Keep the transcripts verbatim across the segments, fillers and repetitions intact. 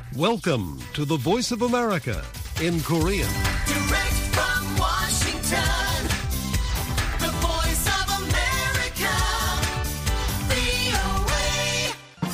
Welcome to the Voice of America in Korean. Direct from Washington, the Voice of America, 브이오에이.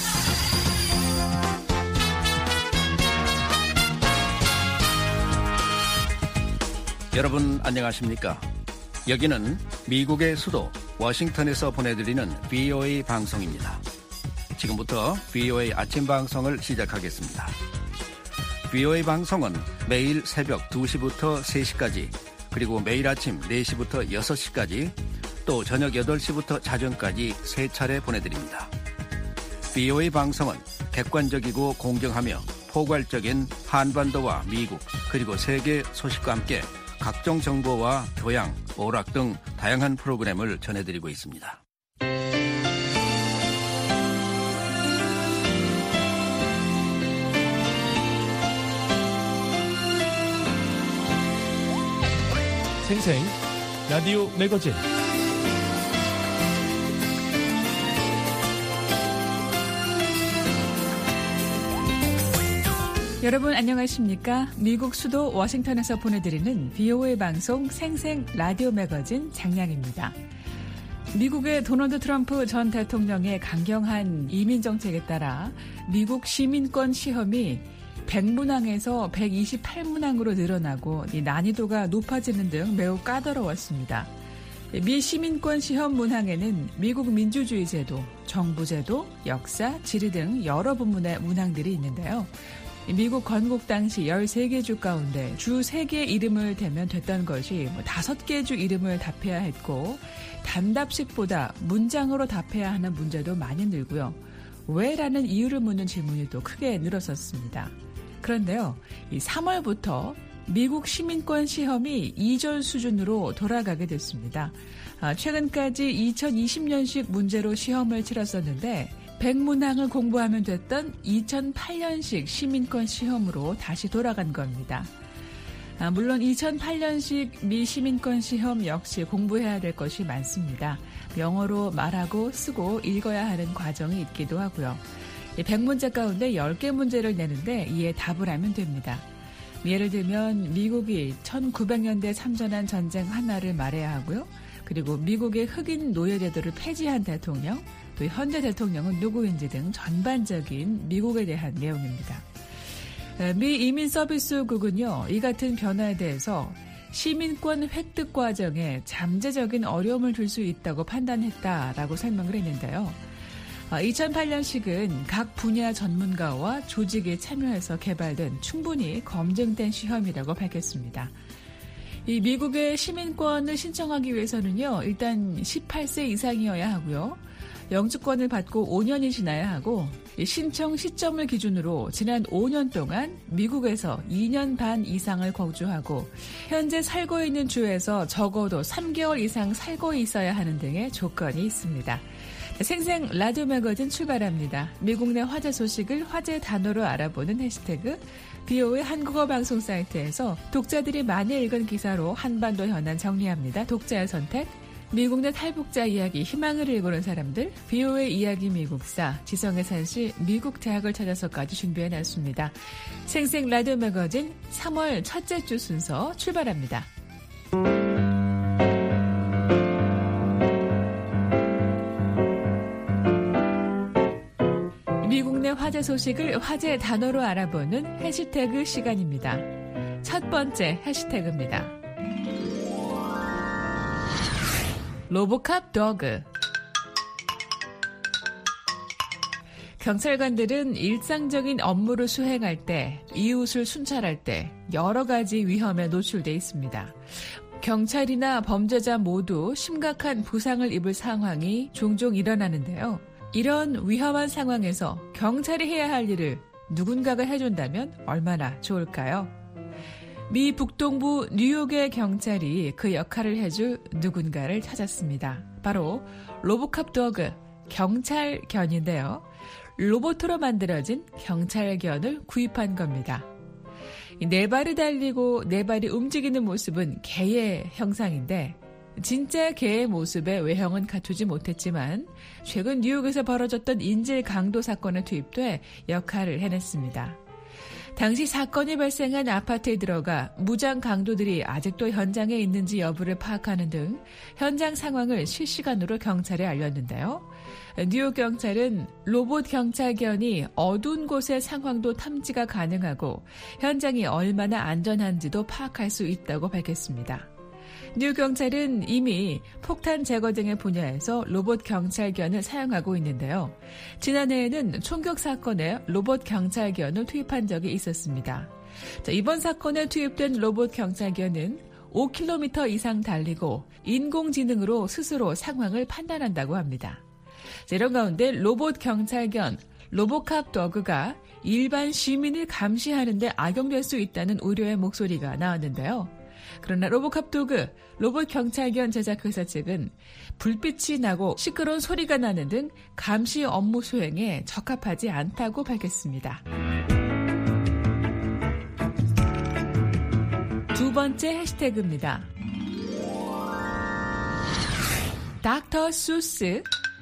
여러분 안녕하십니까? 여기는 미국의 수도 워싱턴에서 보내드리는 브이오에이 방송입니다. 지금부터 브이오에이 아침 방송을 시작하겠습니다. 브이오에이 방송은 매일 새벽 두 시부터 세 시까지, 그리고 매일 아침 네 시부터 여섯 시까지, 또 저녁 여덟 시부터 자정까지 세 차례 보내드립니다. 브이오에이 방송은 객관적이고 공정하며 포괄적인 한반도와 미국 그리고 세계 소식과 함께 각종 정보와 교양, 오락 등 다양한 프로그램을 전해드리고 있습니다. 생생 라디오 매거진. 여러분 안녕하십니까? 미국 수도 워싱턴에서 보내드리는 브이오에이 방송 생생 라디오 매거진 장량입니다. 미국의 도널드 트럼프 전 대통령의 강경한 이민 정책에 따라 미국 시민권 시험이 백 문항에서 백이십팔 문항으로 늘어나고 난이도가 높아지는 등 매우 까다로웠습니다. 미 시민권 시험 문항에는 미국 민주주의 제도, 정부제도, 역사, 지리 등 여러 부문의 문항들이 있는데요. 미국 건국 당시 열세 개 주 가운데 주 세 개의 이름을 대면 됐던 것이 뭐 다섯 개 주 이름을 답해야 했고, 단답식보다 문장으로 답해야 하는 문제도 많이 늘고요. 왜? 라는 이유를 묻는 질문이 또 크게 늘었었습니다. 그런데요, 이 삼월부터 미국 시민권 시험이 이 절 수준으로 돌아가게 됐습니다. 아, 최근까지 이천이십 년식 문제로 시험을 치렀었는데 백 문항을 공부하면 됐던 이천팔 년식 시민권 시험으로 다시 돌아간 겁니다. 아, 물론 이천팔 년식 미 시민권 시험 역시 공부해야 될 것이 많습니다. 영어로 말하고 쓰고 읽어야 하는 과정이 있기도 하고요. 백 문제 가운데 열 개 문제를 내는데 이에 답을 하면 됩니다. 예를 들면 미국이 천구백 년대 참전한 전쟁 하나를 말해야 하고요. 그리고 미국의 흑인 노예제도를 폐지한 대통령, 또 현재 대통령은 누구인지 등 전반적인 미국에 대한 내용입니다. 미 이민서비스국은요, 이 같은 변화에 대해서 시민권 획득 과정에 잠재적인 어려움을 줄 수 있다고 판단했다라고 설명을 했는데요. 이천팔 년식은 각 분야 전문가와 조직이 참여해서 개발된 충분히 검증된 시험이라고 밝혔습니다. 이 미국의 시민권을 신청하기 위해서는요, 일단 십팔 세 이상이어야 하고요. 영주권을 받고 오 년이 지나야 하고, 신청 시점을 기준으로 지난 오 년 동안 미국에서 이 년 반 이상을 거주하고 현재 살고 있는 주에서 적어도 삼 개월 이상 살고 있어야 하는 등의 조건이 있습니다. 생생 라디오 매거진 출발합니다. 미국 내 화제 소식을 화제 단어로 알아보는 해시태그 브이오에이 한국어 방송 사이트에서 독자들이 많이 읽은 기사로 한반도 현안 정리합니다. 독자의 선택, 미국 내 탈북자 이야기, 희망을 읽어오는 사람들, 브이오에이 이야기 미국사, 지성의 산시 미국 대학을 찾아서까지 준비해놨습니다. 생생 라디오 매거진 삼월 첫째 주 순서 출발합니다. 미국 내 화제 소식을 화제 단어로 알아보는 해시태그 시간입니다. 첫 번째 해시태그입니다. 로보캅 도그. 경찰관들은 일상적인 업무를 수행할 때, 이웃을 순찰할 때 여러 가지 위험에 노출돼 있습니다. 경찰이나 범죄자 모두 심각한 부상을 입을 상황이 종종 일어나는데요. 이런 위험한 상황에서 경찰이 해야 할 일을 누군가가 해준다면 얼마나 좋을까요? 미 북동부 뉴욕의 경찰이 그 역할을 해줄 누군가를 찾았습니다. 바로 로보캅 도그, 경찰견인데요. 로봇으로 만들어진 경찰견을 구입한 겁니다. 네 발이 달리고 네 발이 움직이는 모습은 개의 형상인데 진짜 개의 모습의 외형은 갖추지 못했지만 최근 뉴욕에서 벌어졌던 인질 강도 사건에 투입돼 역할을 해냈습니다. 당시 사건이 발생한 아파트에 들어가 무장 강도들이 아직도 현장에 있는지 여부를 파악하는 등 현장 상황을 실시간으로 경찰에 알렸는데요. 뉴욕 경찰은 로봇 경찰견이 어두운 곳의 상황도 탐지가 가능하고 현장이 얼마나 안전한지도 파악할 수 있다고 밝혔습니다. 뉴욕 경찰은 이미 폭탄 제거 등의 분야에서 로봇 경찰견을 사용하고 있는데요. 지난해에는 총격 사건에 로봇 경찰견을 투입한 적이 있었습니다. 자, 이번 사건에 투입된 로봇 경찰견은 오 킬로미터 이상 달리고 인공지능으로 스스로 상황을 판단한다고 합니다. 자, 이런 가운데 로봇 경찰견, 로보캅 더그가 일반 시민을 감시하는 데 악용될 수 있다는 우려의 목소리가 나왔는데요. 그러나 로보캅 도그, 로봇 경찰견 제작 회사 측은 불빛이 나고 시끄러운 소리가 나는 등 감시 업무 수행에 적합하지 않다고 밝혔습니다. 두 번째 해시태그입니다. 닥터 수스.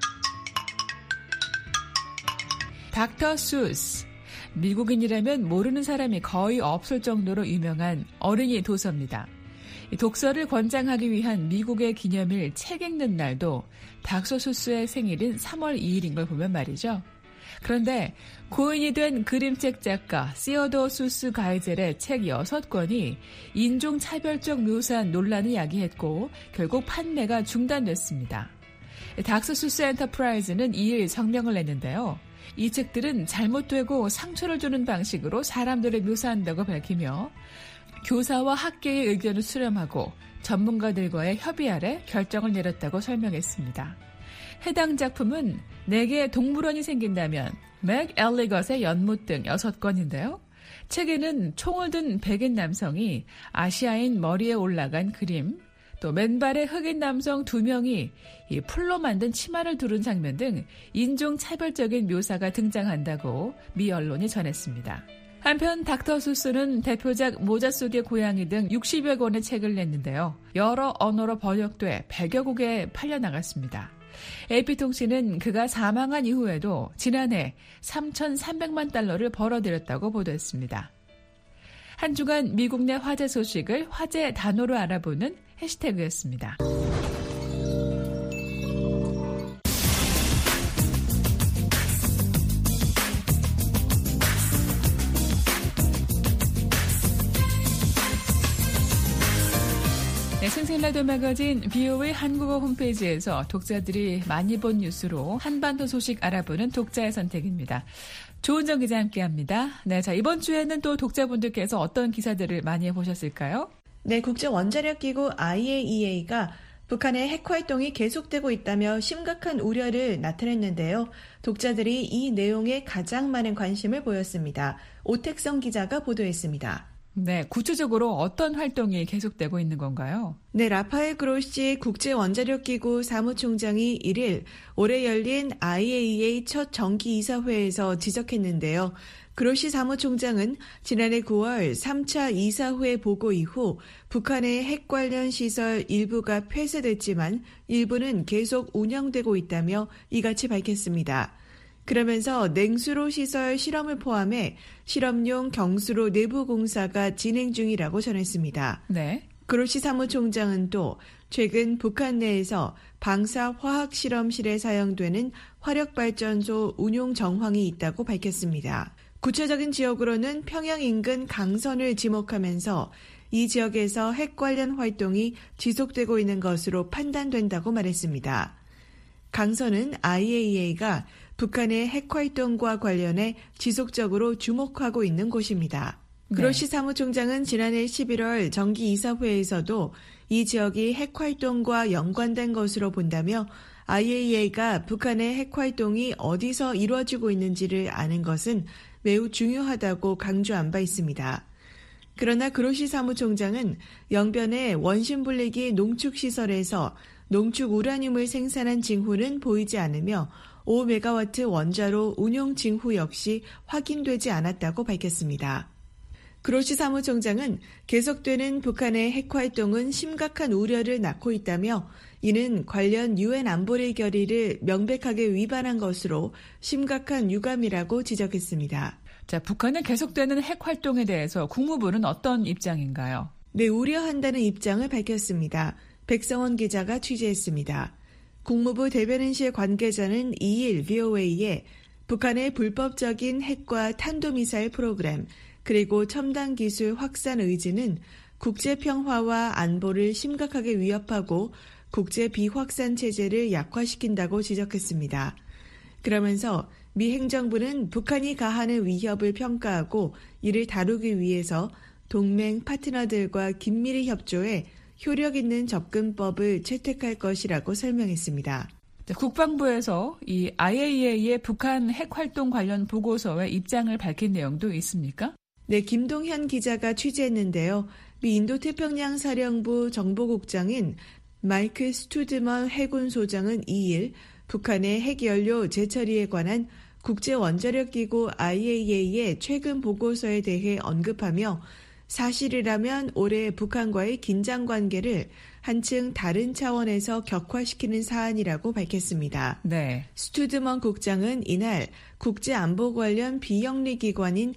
닥터 수스. 미국인이라면 모르는 사람이 거의 없을 정도로 유명한 어린이 도서입니다. 독서를 권장하기 위한 미국의 기념일 책 읽는 날도 닥터 수스의 생일인 삼월 이일인 걸 보면 말이죠. 그런데 고인이 된 그림책 작가 시어도 수스 가이젤의 책 여섯 권이 인종차별적 묘사한 논란을 야기했고 결국 판매가 중단됐습니다. 닥터 수스 엔터프라이즈는 이일 성명을 냈는데요. 이 책들은 잘못되고 상처를 주는 방식으로 사람들을 묘사한다고 밝히며 교사와 학계의 의견을 수렴하고 전문가들과의 협의 아래 결정을 내렸다고 설명했습니다. 해당 작품은 내게 동물원이 생긴다면, 맥 엘리것의 연못 등 여섯 권인데요. 책에는 총을 든 백인 남성이 아시아인 머리에 올라간 그림, 또 맨발의 흑인 남성 두 명이 이 풀로 만든 치마를 두른 장면 등 인종차별적인 묘사가 등장한다고 미 언론이 전했습니다. 한편 닥터 수스는 대표작 모자 속의 고양이 등 육십여 권의 책을 냈는데요. 여러 언어로 번역돼 백여 곡에 팔려나갔습니다. 에이피통신은 그가 사망한 이후에도 지난해 삼천삼백만 달러를 벌어들였다고 보도했습니다. 한 주간 미국 내 화제 소식을 화제 단어로 알아보는 해시태그였습니다. 네, 생생라디오 매거진 비오에이 한국어 홈페이지에서 독자들이 많이 본 뉴스로 한반도 소식 알아보는 독자의 선택입니다. 조은정 기자 함께합니다. 네, 자 이번 주에는 또 독자분들께서 어떤 기사들을 많이 보셨을까요? 네, 국제 원자력 기구 아이에이이에이가 북한의 핵 활동이 계속되고 있다며 심각한 우려를 나타냈는데요. 독자들이 이 내용에 가장 많은 관심을 보였습니다. 오택성 기자가 보도했습니다. 네, 구체적으로 어떤 활동이 계속되고 있는 건가요? 네, 라파엘 그로시 국제원자력기구 사무총장이 일일 올해 열린 아이에이이에이 첫 정기이사회에서 지적했는데요. 그로시 사무총장은 지난해 구월 삼 차 이사회 보고 이후 북한의 핵 관련 시설 일부가 폐쇄됐지만 일부는 계속 운영되고 있다며 이같이 밝혔습니다. 그러면서 냉수로 시설 실험을 포함해 실험용 경수로 내부 공사가 진행 중이라고 전했습니다. 네. 그로시 사무총장은 또 최근 북한 내에서 방사 화학 실험실에 사용되는 화력발전소 운용 정황이 있다고 밝혔습니다. 구체적인 지역으로는 평양 인근 강선을 지목하면서 이 지역에서 핵 관련 활동이 지속되고 있는 것으로 판단된다고 말했습니다. 강선은 아이에이이에이가 북한의 핵 활동과 관련해 지속적으로 주목하고 있는 곳입니다. 네. 그로시 사무총장은 지난해 십일월 정기이사회에서도 이 지역이 핵 활동과 연관된 것으로 본다며 아이에이이에이가 북한의 핵 활동이 어디서 이루어지고 있는지를 아는 것은 매우 중요하다고 강조한 바 있습니다. 그러나 그로시 사무총장은 영변의 원심분리기 농축시설에서 농축 우라늄을 생산한 징후는 보이지 않으며 오 메가와트 원자로 운용 징후 역시 확인되지 않았다고 밝혔습니다. 그로시 사무총장은 계속되는 북한의 핵 활동은 심각한 우려를 낳고 있다며 이는 관련 유엔 안보리 결의를 명백하게 위반한 것으로 심각한 유감이라고 지적했습니다. 자, 북한의 계속되는 핵 활동에 대해서 국무부는 어떤 입장인가요? 네, 우려한다는 입장을 밝혔습니다. 백성원 기자가 취재했습니다. 국무부 대변인실 관계자는 이일 브이오에이에 북한의 불법적인 핵과 탄도미사일 프로그램 그리고 첨단 기술 확산 의지는 국제 평화와 안보를 심각하게 위협하고 국제 비확산 체제를 약화시킨다고 지적했습니다. 그러면서 미 행정부는 북한이 가하는 위협을 평가하고 이를 다루기 위해서 동맹 파트너들과 긴밀히 협조해 효력 있는 접근법을 채택할 것이라고 설명했습니다. 국방부에서 이 아이에이이에이의 북한 핵 활동 관련 보고서에 입장을 밝힌 내용도 있습니까? 네, 김동현 기자가 취재했는데요. 미 인도태평양 사령부 정보국장인 마이클 스투드먼 해군 소장은 이일 북한의 핵연료 재처리에 관한 국제원자력기구 아이에이이에이의 최근 보고서에 대해 언급하며 사실이라면 올해 북한과의 긴장관계를 한층 다른 차원에서 격화시키는 사안이라고 밝혔습니다. 네. 스투드먼 국장은 이날 국제안보 관련 비영리 기관인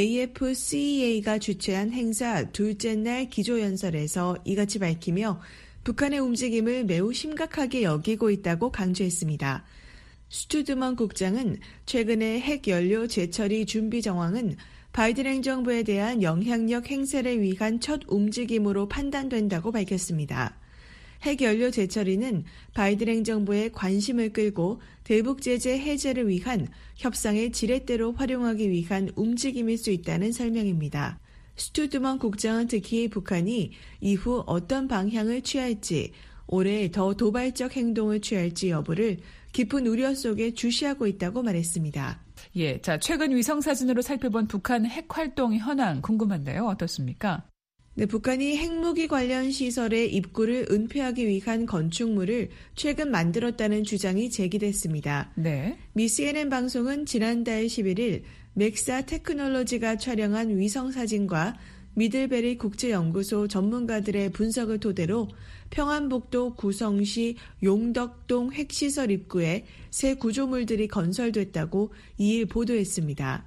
에이에프씨이에이가 주최한 행사 둘째 날 기조연설에서 이같이 밝히며 북한의 움직임을 매우 심각하게 여기고 있다고 강조했습니다. 스투드먼 국장은 최근의 핵연료 재처리 준비 정황은 바이든 행정부에 대한 영향력 행사를 위한 첫 움직임으로 판단된다고 밝혔습니다. 핵연료 재처리는 바이든 행정부의 관심을 끌고 대북 제재 해제를 위한 협상의 지렛대로 활용하기 위한 움직임일 수 있다는 설명입니다. 스투드먼 국장은 특히 북한이 이후 어떤 방향을 취할지, 올해 더 도발적 행동을 취할지 여부를 깊은 우려 속에 주시하고 있다고 말했습니다. 예, 자, 최근 위성사진으로 살펴본 북한 핵 활동 현황 궁금한데요. 어떻습니까? 네, 북한이 핵무기 관련 시설의 입구를 은폐하기 위한 건축물을 최근 만들었다는 주장이 제기됐습니다. 네. 미 씨엔엔 방송은 지난달 십일일 맥사 테크놀로지가 촬영한 위성사진과 미들베리 국제연구소 전문가들의 분석을 토대로 평안북도 구성시 용덕동 핵시설 입구에 새 구조물들이 건설됐다고 이일 보도했습니다.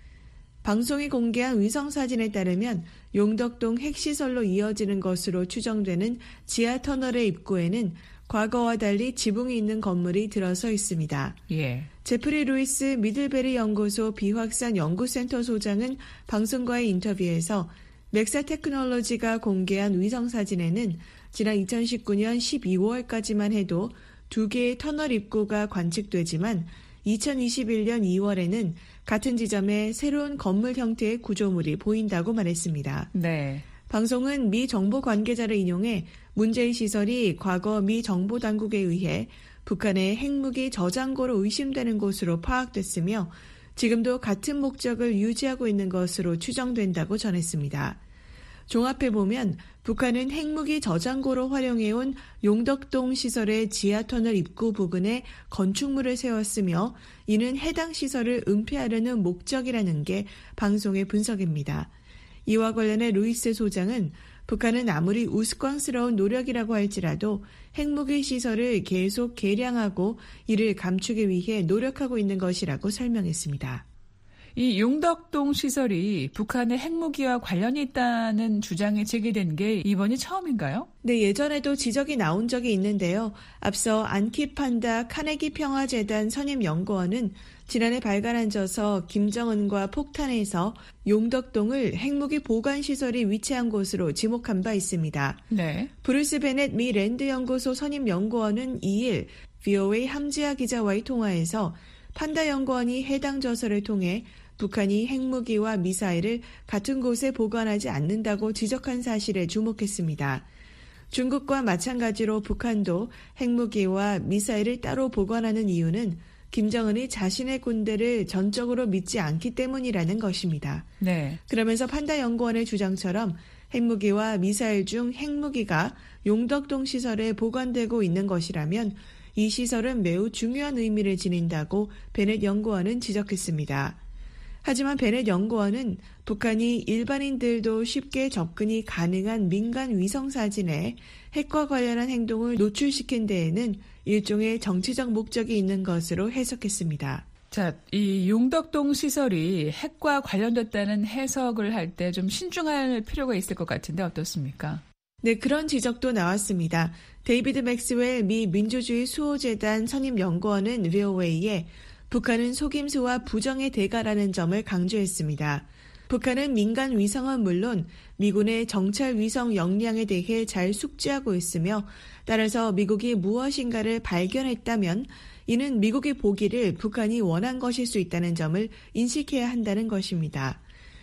방송이 공개한 위성사진에 따르면 용덕동 핵시설로 이어지는 것으로 추정되는 지하터널의 입구에는 과거와 달리 지붕이 있는 건물이 들어서 있습니다. 예. 제프리 루이스 미들베리 연구소 비확산 연구센터 소장은 방송과의 인터뷰에서 맥사 테크놀로지가 공개한 위성사진에는 지난 이천십구년 십이월까지만 해도 두 개의 터널 입구가 관측되지만 이천이십일년 이월에는 같은 지점에 새로운 건물 형태의 구조물이 보인다고 말했습니다. 네. 방송은 미 정보 관계자를 인용해 문제의 시설이 과거 미 정보당국에 의해 북한의 핵무기 저장고로 의심되는 곳으로 파악됐으며 지금도 같은 목적을 유지하고 있는 것으로 추정된다고 전했습니다. 종합해보면 북한은 핵무기 저장고로 활용해온 용덕동 시설의 지하터널 입구 부근에 건축물을 세웠으며 이는 해당 시설을 은폐하려는 목적이라는 게 방송의 분석입니다. 이와 관련해 루이스 소장은 북한은 아무리 우스꽝스러운 노력이라고 할지라도 핵무기 시설을 계속 개량하고 이를 감추기 위해 노력하고 있는 것이라고 설명했습니다. 이 용덕동 시설이 북한의 핵무기와 관련이 있다는 주장이 제기된 게 이번이 처음인가요? 네, 예전에도 지적이 나온 적이 있는데요. 앞서 안키판다 카네기 평화재단 선임연구원은 지난해 발간한 저서 김정은과 폭탄에서 용덕동을 핵무기 보관시설이 위치한 곳으로 지목한 바 있습니다. 네. 브루스 베넷 미 랜드연구소 선임연구원은 이일 브이오에이 함지아 기자와의 통화에서 판다 연구원이 해당 저서를 통해 북한이 핵무기와 미사일을 같은 곳에 보관하지 않는다고 지적한 사실에 주목했습니다. 중국과 마찬가지로 북한도 핵무기와 미사일을 따로 보관하는 이유는 김정은이 자신의 군대를 전적으로 믿지 않기 때문이라는 것입니다. 네. 그러면서 판다 연구원의 주장처럼 핵무기와 미사일 중 핵무기가 용덕동 시설에 보관되고 있는 것이라면 이 시설은 매우 중요한 의미를 지닌다고 베넷 연구원은 지적했습니다. 하지만 베넷 연구원은 북한이 일반인들도 쉽게 접근이 가능한 민간 위성사진에 핵과 관련한 행동을 노출시킨 데에는 일종의 정치적 목적이 있는 것으로 해석했습니다. 자, 이 용덕동 시설이 핵과 관련됐다는 해석을 할 때 좀 신중할 필요가 있을 것 같은데 어떻습니까? 네, 그런 지적도 나왔습니다. 데이비드 맥스웰 미 민주주의 수호재단 선임연구원은 브이오에이에 북한은 속임수와 부정의 대가라는 점을 강조했습니다. 북한은 민간 위성은 물론 미군의 정찰 위성 역량에 대해 잘 숙지하고 있으며 따라서 미국이 무엇인가를 발견했다면 이는 미국이 보기를 북한이 원한 것일 수 있다는 점을 인식해야 한다는 것입니다.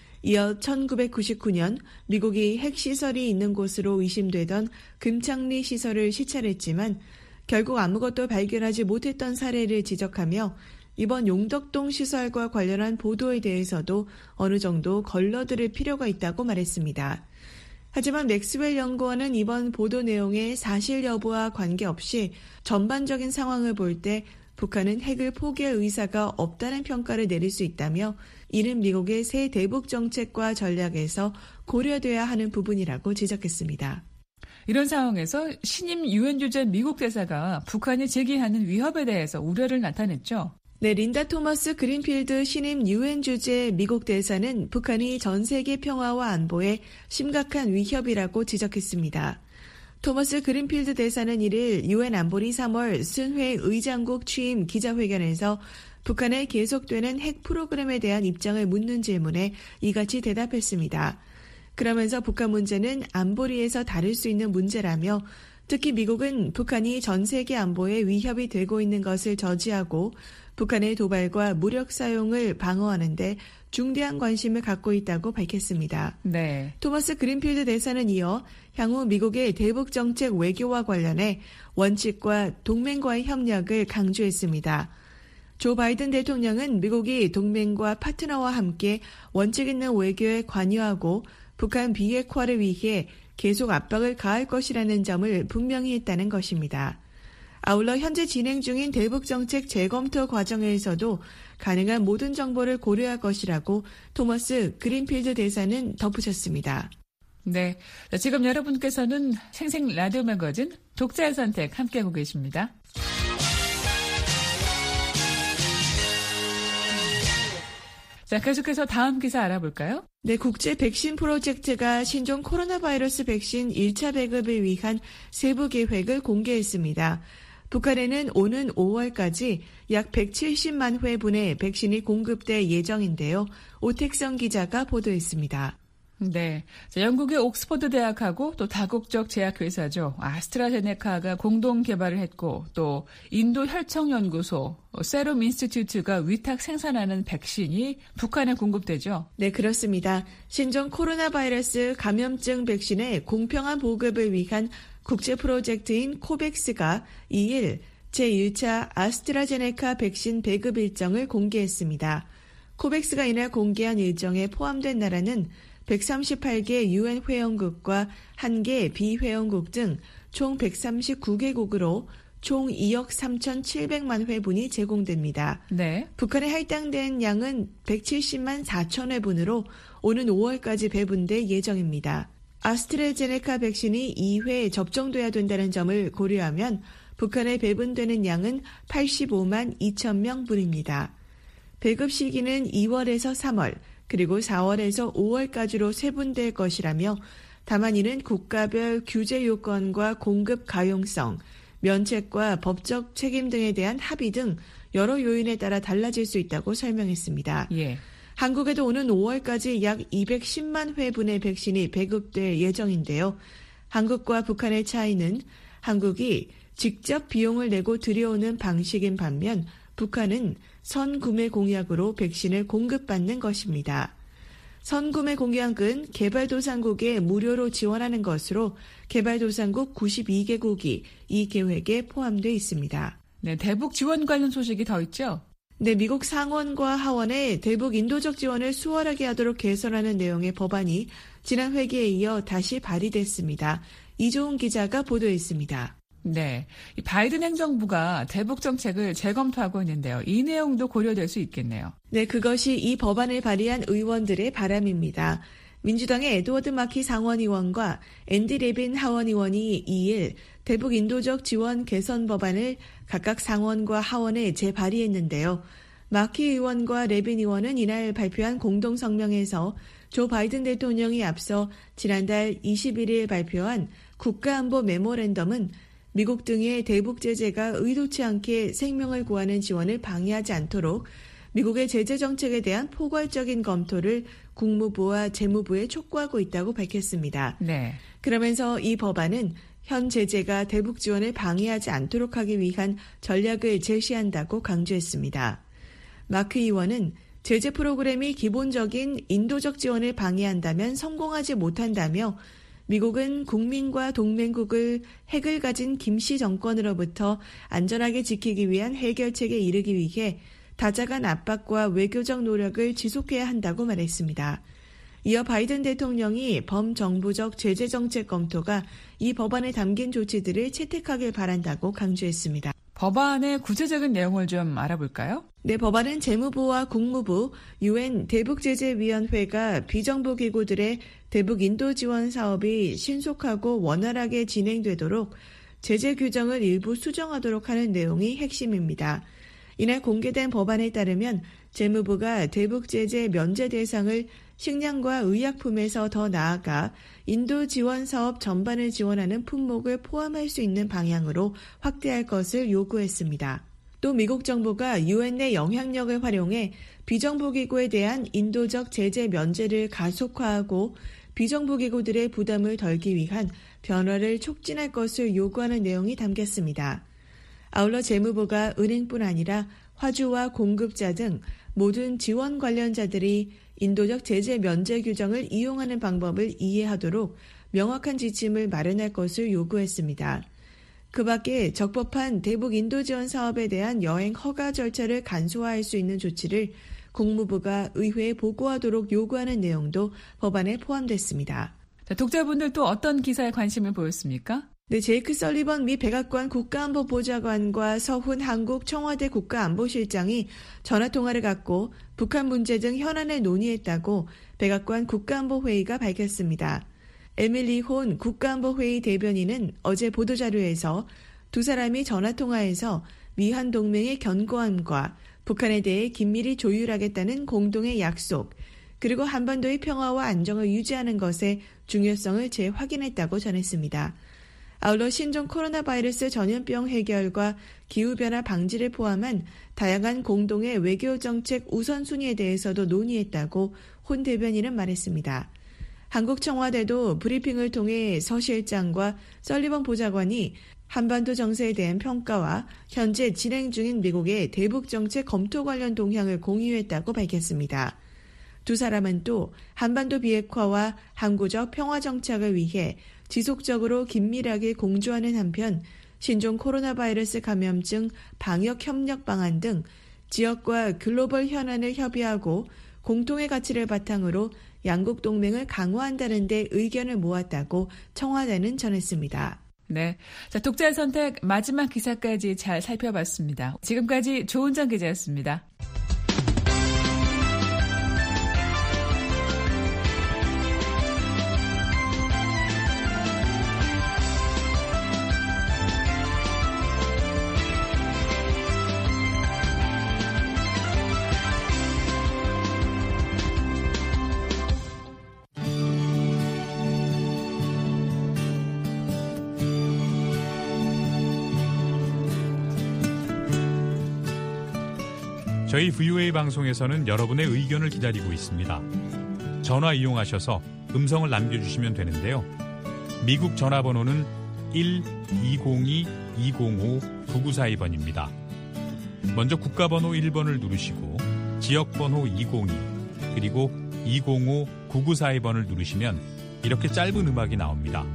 이어 천구백구십구 년 미국이 핵시설이 있는 곳으로 의심되던 금창리 시설을 시찰했지만 결국 아무것도 발견하지 못했던 사례를 지적하며 이번 용덕동 시설과 관련한 보도에 대해서도 어느 정도 걸러들을 필요가 있다고 말했습니다. 하지만 맥스웰 연구원은 이번 보도 내용의 사실 여부와 관계없이 전반적인 상황을 볼 때 북한은 핵을 포기할 의사가 없다는 평가를 내릴 수 있다며 이는 미국의 새 대북 정책과 전략에서 고려돼야 하는 부분이라고 지적했습니다. 이런 상황에서 신임 유엔 주재 미국 대사가 북한이 제기하는 위협에 대해서 우려를 나타냈죠. 네, 린다 토머스 그린필드 신임 유엔 주재 미국 대사는 북한이 전 세계 평화와 안보에 심각한 위협이라고 지적했습니다. 토머스 그린필드 대사는 이를 유엔 안보리 삼월 순회 의장국 취임 기자회견에서 북한의 계속되는 핵 프로그램에 대한 입장을 묻는 질문에 이같이 대답했습니다. 그러면서 북한 문제는 안보리에서 다룰 수 있는 문제라며 특히 미국은 북한이 전 세계 안보에 위협이 되고 있는 것을 저지하고 북한의 도발과 무력 사용을 방어하는 데 중대한 관심을 갖고 있다고 밝혔습니다. 네. 토머스 그린필드 대사는 이어 향후 미국의 대북 정책 외교와 관련해 원칙과 동맹과의 협력을 강조했습니다. 조 바이든 대통령은 미국이 동맹과 파트너와 함께 원칙 있는 외교에 관여하고 북한 비핵화를 위해 계속 압박을 가할 것이라는 점을 분명히 했다는 것입니다. 아울러 현재 진행 중인 대북정책 재검토 과정에서도 가능한 모든 정보를 고려할 것이라고 토머스 그린필드 대사는 덧붙였습니다. 네, 지금 여러분께서는 생생 라디오 매거진 독자의 선택 함께하고 계십니다. 자, 계속해서 다음 기사 알아볼까요? 네, 국제 백신 프로젝트가 신종 코로나 바이러스 백신 일 차 배급을 위한 세부 계획을 공개했습니다. 북한에는 오는 오월까지 약 백칠십만 회분의 백신이 공급될 예정인데요. 오택성 기자가 보도했습니다. 네, 자, 영국의 옥스퍼드 대학하고 또 다국적 제약회사죠. 아스트라제네카가 공동 개발을 했고 또 인도 혈청연구소 세럼 인스티튜트가 위탁 생산하는 백신이 북한에 공급되죠. 네, 그렇습니다. 신종 코로나 바이러스 감염증 백신의 공평한 보급을 위한 국제 프로젝트인 코백스가 이일 제일 차 아스트라제네카 백신 배급 일정을 공개했습니다. 코백스가 이날 공개한 일정에 포함된 나라는 백삼십팔 개 유엔 회원국과 한 개 비회원국 등 총 백삼십구 개국으로 총 이억 삼천칠백만 회분이 제공됩니다. 네. 북한에 할당된 양은 백칠십만 사천 회분으로 오는 오월까지 배분될 예정입니다. 아스트라제네카 백신이 이 회 접종돼야 된다는 점을 고려하면 북한에 배분되는 양은 팔십오만 이천 명분입니다. 배급 시기는 이월에서 삼월, 그리고 사월에서 오월까지로 세분될 것이라며 다만 이는 국가별 규제 요건과 공급 가용성, 면책과 법적 책임 등에 대한 합의 등 여러 요인에 따라 달라질 수 있다고 설명했습니다. 예. 한국에도 오는 오월까지 약 이백십만 회분의 백신이 배급될 예정인데요. 한국과 북한의 차이는 한국이 직접 비용을 내고 들여오는 방식인 반면 북한은 선구매 공약으로 백신을 공급받는 것입니다. 선구매 공약은 개발도상국에 무료로 지원하는 것으로 개발도상국 구십이 개국이 이 계획에 포함되어 있습니다. 네, 대북 지원 관련 소식이 더 있죠? 네, 미국 상원과 하원에 대북 인도적 지원을 수월하게 하도록 개선하는 내용의 법안이 지난 회기에 이어 다시 발의됐습니다. 이종훈 기자가 보도했습니다. 네, 이 바이든 행정부가 대북 정책을 재검토하고 있는데요. 이 내용도 고려될 수 있겠네요. 네, 그것이 이 법안을 발의한 의원들의 바람입니다. 민주당의 에드워드 마키 상원의원과 앤디 레빈 하원의원이 이일 대북 인도적 지원 개선 법안을 각각 상원과 하원에 재발의했는데요. 마키 의원과 레빈 의원은 이날 발표한 공동 성명에서 조 바이든 대통령이 앞서 지난달 이십일일 발표한 국가안보 메모랜덤은 미국 등의 대북 제재가 의도치 않게 생명을 구하는 지원을 방해하지 않도록 미국의 제재 정책에 대한 포괄적인 검토를 국무부와 재무부에 촉구하고 있다고 밝혔습니다. 네. 그러면서 이 법안은 현 제재가 대북 지원을 방해하지 않도록 하기 위한 전략을 제시한다고 강조했습니다. 마크 의원은 제재 프로그램이 기본적인 인도적 지원을 방해한다면 성공하지 못한다며 미국은 국민과 동맹국을 핵을 가진 김씨 정권으로부터 안전하게 지키기 위한 해결책에 이르기 위해 다자간 압박과 외교적 노력을 지속해야 한다고 말했습니다. 이어 바이든 대통령이 범정부적 제재 정책 검토가 이 법안에 담긴 조치들을 채택하길 바란다고 강조했습니다. 법안의 구체적인 내용을 좀 알아볼까요? 네, 법안은 재무부와 국무부, 유엔 대북제재위원회가 비정부 기구들의 대북 인도 지원 사업이 신속하고 원활하게 진행되도록 제재 규정을 일부 수정하도록 하는 내용이 핵심입니다. 이날 공개된 법안에 따르면 재무부가 대북 제재 면제 대상을 식량과 의약품에서 더 나아가 인도 지원 사업 전반을 지원하는 품목을 포함할 수 있는 방향으로 확대할 것을 요구했습니다. 또 미국 정부가 유엔 내 영향력을 활용해 비정부 기구에 대한 인도적 제재 면제를 가속화하고 비정부 기구들의 부담을 덜기 위한 변화를 촉진할 것을 요구하는 내용이 담겼습니다. 아울러 재무부가 은행뿐 아니라 화주와 공급자 등 모든 지원 관련자들이 인도적 제재 면제 규정을 이용하는 방법을 이해하도록 명확한 지침을 마련할 것을 요구했습니다. 그 밖에 적법한 대북 인도 지원 사업에 대한 여행 허가 절차를 간소화할 수 있는 조치를 국무부가 의회에 보고하도록 요구하는 내용도 법안에 포함됐습니다. 자, 독자분들 또 어떤 기사에 관심을 보였습니까? 네, 제이크 설리번 미 백악관 국가안보보좌관과 서훈 한국 청와대 국가안보실장이 전화통화를 갖고 북한 문제 등 현안을 논의했다고 백악관 국가안보회의가 밝혔습니다. 에밀리 혼 국가안보회의 대변인은 어제 보도자료에서 두 사람이 전화통화에서 미한 동맹의 견고함과 북한에 대해 긴밀히 조율하겠다는 공동의 약속, 그리고 한반도의 평화와 안정을 유지하는 것의 중요성을 재확인했다고 전했습니다. 아울러 신종 코로나 바이러스 전염병 해결과 기후변화 방지를 포함한 다양한 공동의 외교정책 우선순위에 대해서도 논의했다고 혼 대변인은 말했습니다. 한국 청와대도 브리핑을 통해 서 실장과 설리번 보좌관이 한반도 정세에 대한 평가와 현재 진행 중인 미국의 대북정책 검토 관련 동향을 공유했다고 밝혔습니다. 두 사람은 또 한반도 비핵화와 항구적 평화 정착을 위해 지속적으로 긴밀하게 공조하는 한편 신종 코로나 바이러스 감염증 방역 협력 방안 등 지역과 글로벌 현안을 협의하고 공통의 가치를 바탕으로 양국 동맹을 강화한다는 데 의견을 모았다고 청와대는 전했습니다. 네, 자, 독자의 선택 마지막 기사까지 잘 살펴봤습니다. 지금까지 조은정 기자였습니다. 저희 브이오에이 방송에서는 여러분의 의견을 기다리고 있습니다. 전화 이용하셔서 음성을 남겨주시면 되는데요. 미국 전화번호는 일 이공이 이공오 구구사이 번입니다. 먼저 국가번호 일 번을 누르시고 지역번호 이공이 그리고 이공오 구구사이 번을 누르시면 이렇게 짧은 음악이 나옵니다.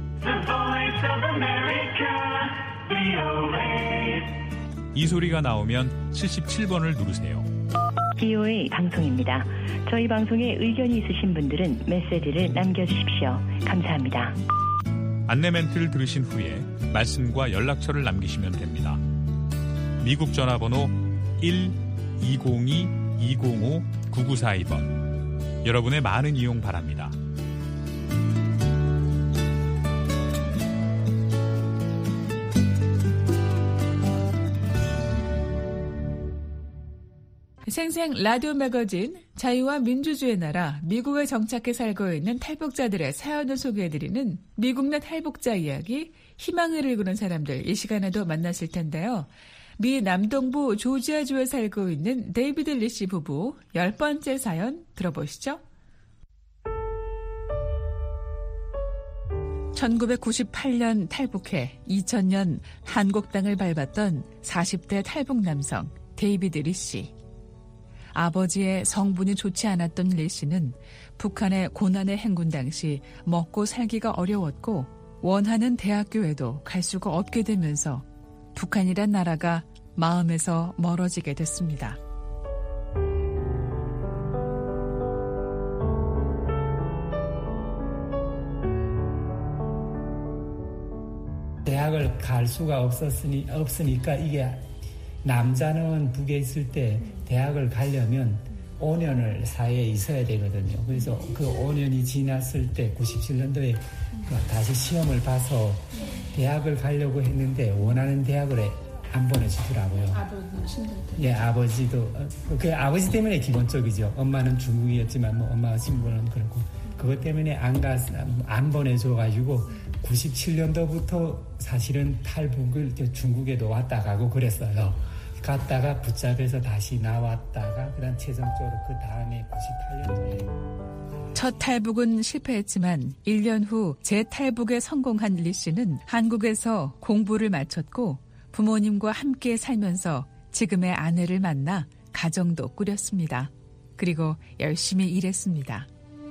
이 소리가 나오면 칠십칠 번을 누르세요. 브이오에이 방송입니다. 저희 방송에 의견이 있으신 분들은 메시지를 남겨주십시오. 감사합니다. 안내 멘트를 들으신 후에 말씀과 연락처를 남기시면 됩니다. 미국 전화번호 일 이공이 이공오 구구사이 번. 여러분의 많은 이용 바랍니다. 생생 라디오 매거진 자유와 민주주의 나라 미국에 정착해 살고 있는 탈북자들의 사연을 소개해드리는 미국 내 탈북자 이야기, 희망을 일구는 사람들, 이 시간에도 만나실 텐데요. 미 남동부 조지아주에 살고 있는 데이비드 리씨 부부 열 번째 사연 들어보시죠. 천구백구십팔 년 탈북해 이천 년 한국 땅을 밟았던 사십 대 탈북 남성 데이비드 리씨. 아버지의 성분이 좋지 않았던 리씨는 북한의 고난의 행군 당시 먹고 살기가 어려웠고 원하는 대학교에도 갈 수가 없게 되면서 북한이란 나라가 마음에서 멀어지게 됐습니다. 대학을 갈 수가 없었으니, 없으니까 이게 남자는 북에 있을 때 대학을 가려면 오 년을 사회에 있어야 되거든요. 그래서 그 오 년이 지났을 때 구십칠 년도에 다시 시험을 봐서 대학을 가려고 했는데 원하는 대학을 안 보내주더라고요. 아버지는 힘들 때. 예, 아버지도 그 아버지 때문에 기본적이죠. 엄마는 중국이었지만 뭐 엄마 친구는 그렇고 그것 때문에 안 가, 안 보내줘가지고 구십칠 년도부터 사실은 탈북을 중국에도 왔다 가고 그랬어요. 갔다가 붙잡혀서 다시 나왔다가 그다음 최종적으로 그 다음에 구십팔 년도에 첫 탈북은 실패했지만 일 년 후 재탈북에 성공한 리 씨는 한국에서 공부를 마쳤고 부모님과 함께 살면서 지금의 아내를 만나 가정도 꾸렸습니다. 그리고 열심히 일했습니다.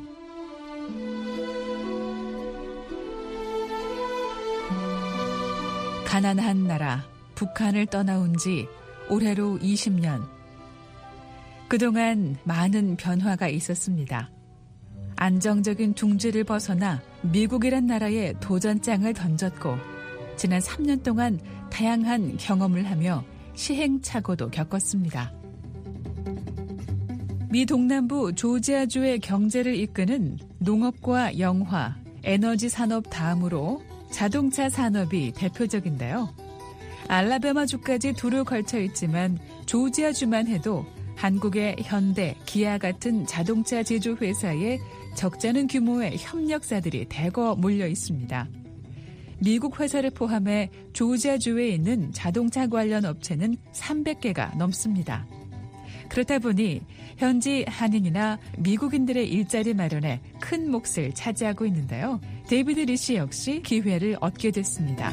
가난한 나라 북한을 떠나온 지 올해로 이십 년. 그동안 많은 변화가 있었습니다. 안정적인 둥지를 벗어나 미국이란 나라에 도전장을 던졌고 지난 삼 년 동안 다양한 경험을 하며 시행착오도 겪었습니다. 미 동남부 조지아주의 경제를 이끄는 농업과 영화, 에너지 산업 다음으로 자동차 산업이 대표적인데요. 알라바마주까지 두루 걸쳐 있지만 조지아주만 해도 한국의 현대, 기아 같은 자동차 제조 회사에 적잖은 규모의 협력사들이 대거 몰려 있습니다. 미국 회사를 포함해 조지아주에 있는 자동차 관련 업체는 삼백 개가 넘습니다. 그렇다 보니 현지 한인이나 미국인들의 일자리 마련에 큰 몫을 차지하고 있는데요. 데이비드 리씨 역시 기회를 얻게 됐습니다.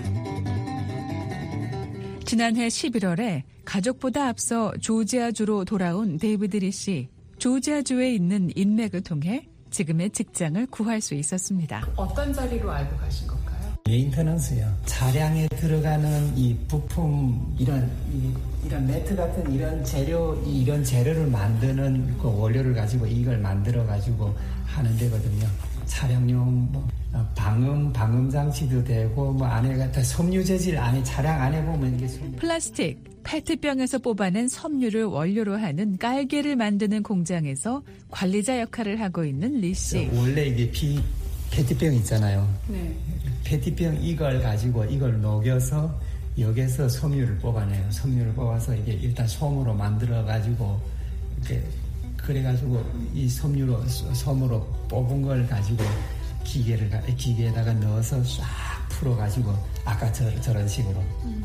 지난해 십일월에 가족보다 앞서 조지아주로 돌아온 데이비드 리씨. 조지아주에 있는 인맥을 통해 지금의 직장을 구할 수 있었습니다. 어떤 자리로 알고 가신 건가요? 메인터넌스요. 차량에 들어가는 이 부품, 이런, 이, 이런 매트 같은 이런 재료, 이런 재료를 만드는 그 원료를 가지고 이걸 만들어가지고 하는 데거든요. 차량용, 뭐, 방음, 방음 장치도 되고, 뭐, 안에가 다 섬유 재질 안에, 차량 안에 보면 이게 섬유. 플라스틱, 페트병에서 뽑아낸 섬유를 원료로 하는 깔개를 만드는 공장에서 관리자 역할을 하고 있는 리 씨. 원래 이게 피, 페트병 있잖아요. 네. 페트병 이걸 가지고 이걸 녹여서 여기서 섬유를 뽑아내요. 섬유를 뽑아서 이게 일단 솜으로 만들어가지고, 이렇게, 그래가지고 이 섬유로, 솜으로 뽑은 걸 가지고 기계를, 기계에다가 넣어서 싹 풀어가지고 아까 저, 저런 식으로 음.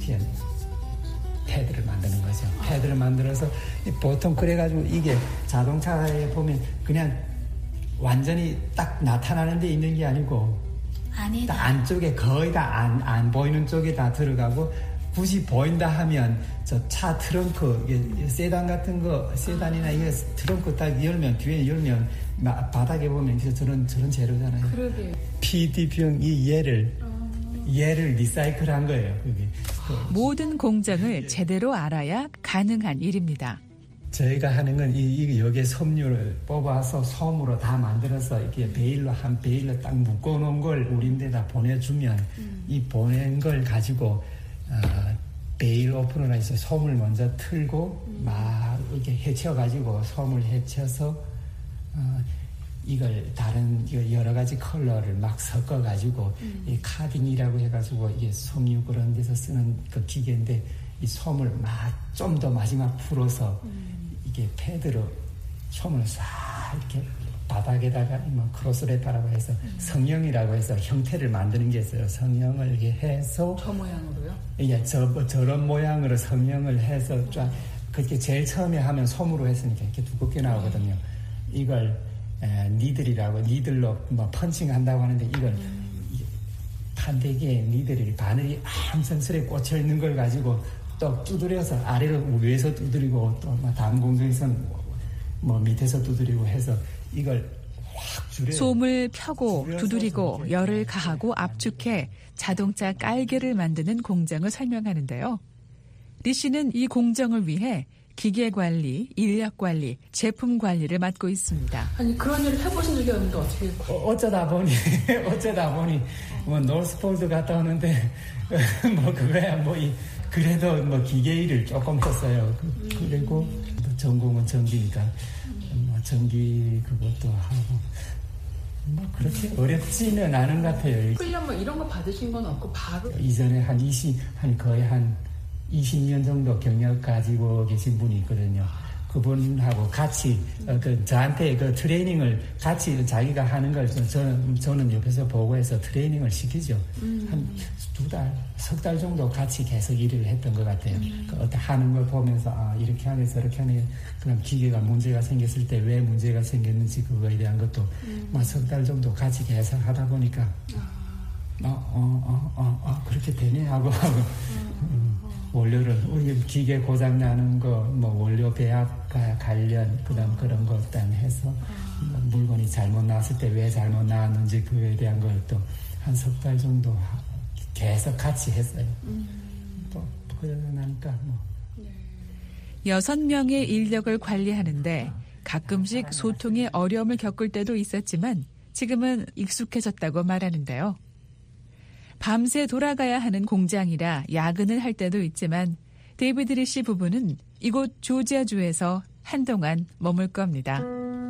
패드를 만드는 거죠. 아. 패드를 만들어서 보통 그래가지고 이게 자동차에 보면 그냥 완전히 딱 나타나는 데 있는 게 아니고 딱 안쪽에 거의 다 안, 안 보이는 쪽에 다 들어가고 굳이 보인다 하면 저 차 트렁크, 이게 세단 같은 거, 세단이나 이게 트렁크 딱 열면, 뒤에 열면 바닥에 보면 저런, 저런 재료잖아요. 그러게요. 피디병 이 얘를, 얘를 리사이클한 거예요. 그게. 모든 공정을 제대로 알아야 가능한 일입니다. 저희가 하는 건 이, 이 여기에 섬유를 뽑아서 솜으로 다 만들어서 이렇게 베일로 한 베일로 딱 묶어놓은 걸 우린데다 보내주면 음. 이 보낸 걸 가지고 어, 베일 오프너라 해서 솜을 먼저 틀고 음. 막 이렇게 헤쳐가지고 솜을 헤쳐서 어, 이걸 다른 여러 가지 컬러를 막 섞어가지고 음. 이 카딩이라고 해가지고 이게 섬유 그런 데서 쓰는 그 기계인데 이 솜을 막 좀 더 마지막 풀어서 음. 이게 패드로 솜을 싹 이렇게 바닥에다가 뭐 크로스레파라고 해서 성형이라고 해서 형태를 만드는 게 있어요. 성형을 이렇게 해서 저 모양으로요? 예, 저 저런 모양으로 성형을 해서 쫙 그렇게 제일 처음에 하면 솜으로 했으니까 이렇게 두껍게 나오거든요. 이걸 에, 니들이라고 니들로 뭐 펀칭 한다고 하는데 이걸 음. 판대기에 니들이 바늘이 함성스레 꽂혀 있는 걸 가지고 또 두드려서 아래로 위에서 두드리고 또 다음 공정에서는 뭐 밑에서 두드리고 해서 이걸 확 줄여 솜을 펴고 두드리고 열을 가하고 압축해 자동차 깔개를 만드는 공정을 설명하는데요. 리 씨는 이 공정을 위해 기계 관리, 인력 관리, 제품 관리를 맡고 있습니다. 아니 그런 일을 해보신 적이 없는데 어떻게? 어, 어쩌다 보니 어쩌다 보니 뭐 노스폴드 갔다 오는데 뭐 그거야 뭐 이 그래도 뭐 기계 일을 조금 했어요. 그, 그리고 전공은 전기니까 뭐 전기 그것도 하고 뭐 그렇게 어렵지는 않은 것 같아요. 훈련 뭐 이런 거 받으신 건 없고 바로 이전에 한 이십 한 거의 한 이십 년 정도 경력 가지고 계신 분이 있거든요. 그분하고 같이 어, 그 저한테 그 트레이닝을 같이 자기가 하는 걸 저는 저는 옆에서 보고 해서 트레이닝을 시키죠. 음. 한 두 달, 석 달 정도 같이 계속 일을 했던 것 같아요. 음. 그 어떤 하는 걸 보면서 아 이렇게 하네 저렇게 하네. 그럼 기계가 문제가 생겼을 때 왜 문제가 생겼는지 그거에 대한 것도 음. 막 석 달 정도 같이 계속 하다 보니까 어 어 어 어 어 그렇게 되네 하고 하고. 음. 원료를 우리 기계 고장 나는 거, 뭐 원료 배합 관련 그다음 그런 것 일단 해서 뭐 물건이 잘못 나왔을 때 왜 잘못 나왔는지 그에 대한 걸 또 한 석 달 정도 계속 같이 했어요. 음. 또 그러고 나니까 뭐 여섯 명의 인력을 관리하는데 가끔씩 소통에 어려움을 겪을 때도 있었지만 지금은 익숙해졌다고 말하는데요. 밤새 돌아가야 하는 공장이라 야근을 할 때도 있지만 데이비드 리 씨 부부는 이곳 조지아주에서 한동안 머물 겁니다.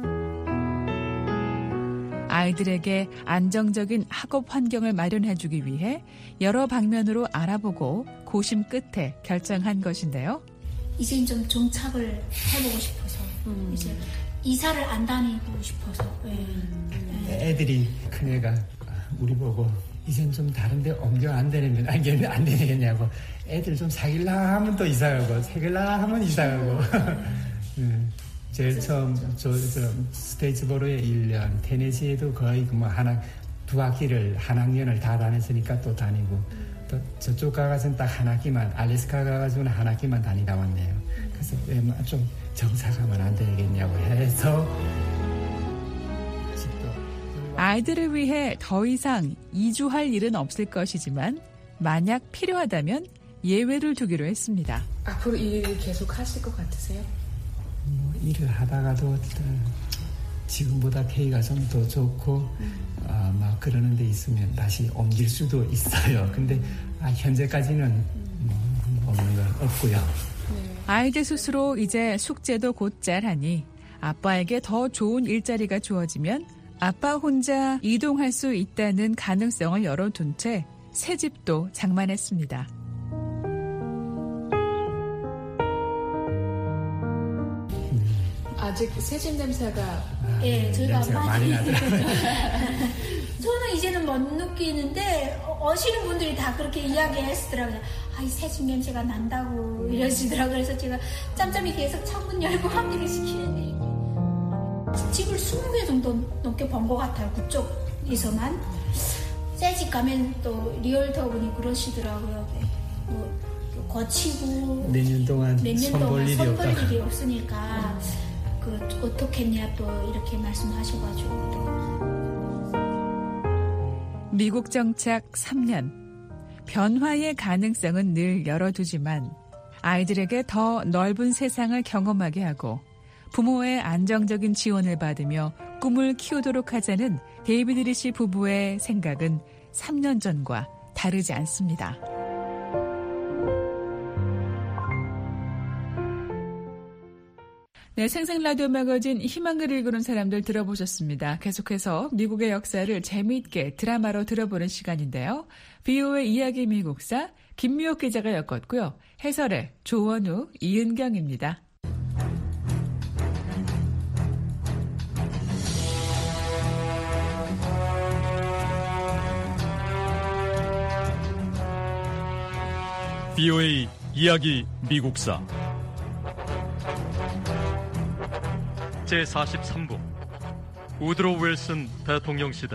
아이들에게 안정적인 학업 환경을 마련해주기 위해 여러 방면으로 알아보고 고심 끝에 결정한 것인데요. 이제 좀 정착을 해보고 싶어서 음. 이제 이사를 안 다니고 싶어서 음. 네. 애들이 큰애가 우리 보고 이젠 좀 다른데 옮겨 안 되냐면 안, 안 되겠냐고 애들 좀 사귈라 하면 또 이사가고 사귈라 하면 이사가고 음, 제일 처음 저, 저 스테이츠보로에 일 년 테네시에도 거의 뭐 하나 두 학기를 한 학년을 다 다녔으니까 또 다니고 또 저쪽 가가지고는 딱 한 학기만 알래스카 가가지고는 한 학기만 다니다 왔네요. 그래서 좀 정착하면 안 되겠냐고 해서 아이들을 위해 더 이상 이주할 일은 없을 것이지만 만약 필요하다면 예외를 두기로 했습니다. 앞으로 이 일을 계속 하실 것 같으세요? 뭐 일을 하다가도 지금보다 페이가 좀 더 좋고 음. 아, 막 그러는 데 있으면 다시 옮길 수도 있어요. 근데 아, 현재까지는 뭐 없는 건 없고요. 네. 아이들 스스로 이제 숙제도 곧잘 하니 아빠에게 더 좋은 일자리가 주어지면 아빠 혼자 이동할 수 있다는 가능성을 열어둔 채 새 집도 장만했습니다. 아직 새집 냄새가 아, 예, 저희가 많이 나더라고요. 저는 이제는 못 느끼는데 어시는 분들이 다 그렇게 이야기하시더라고요. 아, 이 새집 냄새가 난다고 이러시더라고요. 그래서 제가 짬짬이 계속 창문 열고 환기를 시키는데 집을 이십 개 정도 넘게 본 것 같아요. 그쪽에서만. 새 집 가면 또 리얼터분이 그러시더라고요. 뭐 거치고 몇 년 동안 몇 년 동안 일이 손 볼 일이 없으니까 그 어떻겠냐 또 이렇게 말씀하셔가지고 미국 정착 삼 년. 변화의 가능성은 늘 열어두지만 아이들에게 더 넓은 세상을 경험하게 하고 부모의 안정적인 지원을 받으며 꿈을 키우도록 하자는 데이비드 리 씨 부부의 생각은 삼 년 전과 다르지 않습니다. 네, 생생라디오 매거진 희망을 읽는 사람들 들어보셨습니다. 계속해서 미국의 역사를 재미있게 드라마로 들어보는 시간인데요. 비오의 이야기 미국사 김미옥 기자가 엮었고요. 해설의 조원우, 이은경입니다. 비오에이 이야기 미국사 제사십삼 부 우드로 윌슨 대통령 시대.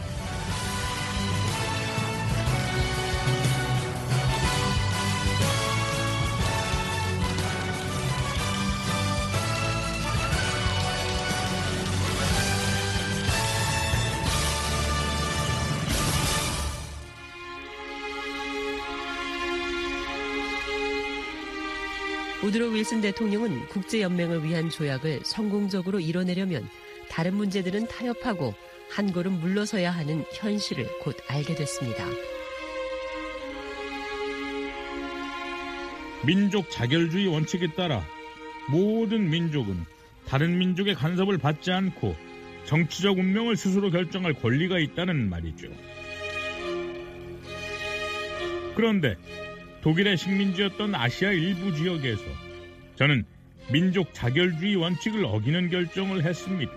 우드로 윌슨 대통령은 국제연맹을 위한 조약을 성공적으로 이뤄내려면 다른 문제들은 타협하고 한 걸음 물러서야 하는 현실을 곧 알게 됐습니다. 민족 자결주의 원칙에 따라 모든 민족은 다른 민족의 간섭을 받지 않고 정치적 운명을 스스로 결정할 권리가 있다는 말이죠. 그런데 독일의 식민지였던 아시아 일부 지역에서 저는 민족 자결주의 원칙을 어기는 결정을 했습니다.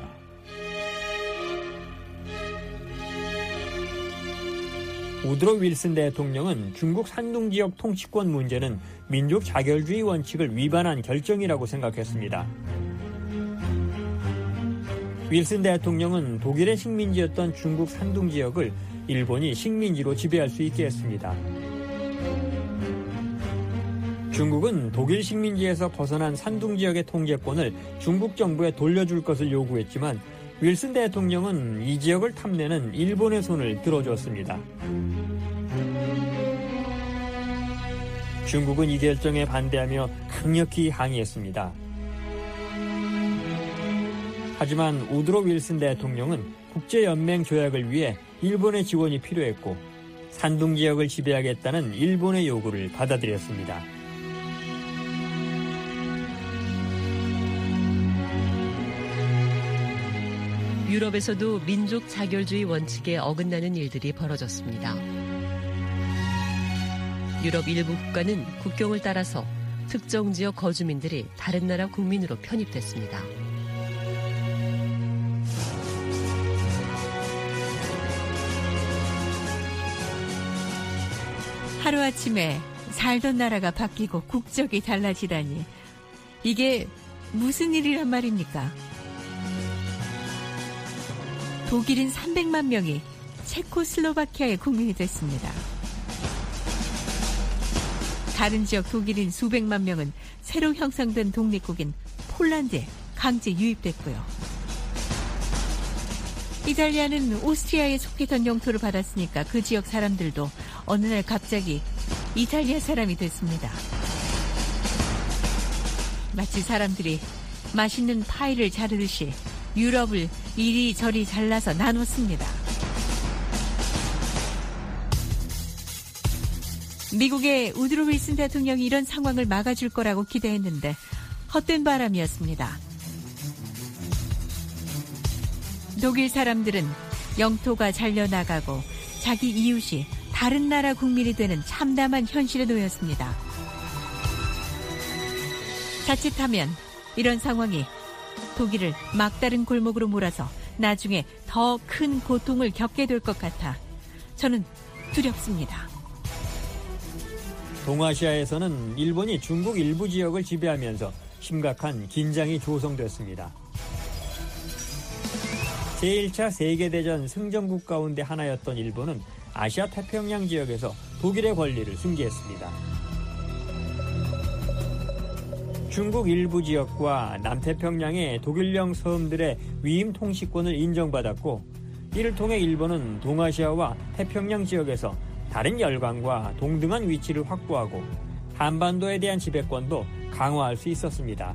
우드로 윌슨 대통령은 중국 산둥 지역 통치권 문제는 민족 자결주의 원칙을 위반한 결정이라고 생각했습니다. 윌슨 대통령은 독일의 식민지였던 중국 산둥 지역을 일본이 식민지로 지배할 수 있게 했습니다. 중국은 독일 식민지에서 벗어난 산둥 지역의 통제권을 중국 정부에 돌려줄 것을 요구했지만 윌슨 대통령은 이 지역을 탐내는 일본의 손을 들어줬습니다. 중국은 이 결정에 반대하며 강력히 항의했습니다. 하지만 우드로 윌슨 대통령은 국제연맹 조약을 위해 일본의 지원이 필요했고 산둥 지역을 지배하겠다는 일본의 요구를 받아들였습니다. 유럽에서도 민족 자결주의 원칙에 어긋나는 일들이 벌어졌습니다. 유럽 일부 국가는 국경을 따라서 특정 지역 거주민들이 다른 나라 국민으로 편입됐습니다. 하루아침에 살던 나라가 바뀌고 국적이 달라지다니 이게 무슨 일이란 말입니까? 독일인 삼백만 명이 체코슬로바키아의 국민이 됐습니다. 다른 지역 독일인 수백만 명은 새로 형성된 독립국인 폴란드에 강제 유입됐고요. 이탈리아는 오스트리아에 속했던 영토를 받았으니까 그 지역 사람들도 어느 날 갑자기 이탈리아 사람이 됐습니다. 마치 사람들이 맛있는 파이를 자르듯이 유럽을 이리저리 잘라서 나눴습니다. 미국의 우드로 윌슨 대통령이 이런 상황을 막아줄 거라고 기대했는데 헛된 바람이었습니다. 독일 사람들은 영토가 잘려나가고 자기 이웃이 다른 나라 국민이 되는 참담한 현실에 놓였습니다. 자칫하면 이런 상황이 독일을 막다른 골목으로 몰아서 나중에 더 큰 고통을 겪게 될 것 같아 저는 두렵습니다. 동아시아에서는 일본이 중국 일부 지역을 지배하면서 심각한 긴장이 조성됐습니다. 제일 차 세계대전 승전국 가운데 하나였던 일본은 아시아 태평양 지역에서 독일의 권리를 승계했습니다. 중국 일부 지역과 남태평양의 독일령 섬들의 위임 통치권을 인정받았고 이를 통해 일본은 동아시아와 태평양 지역에서 다른 열강과 동등한 위치를 확보하고 한반도에 대한 지배권도 강화할 수 있었습니다.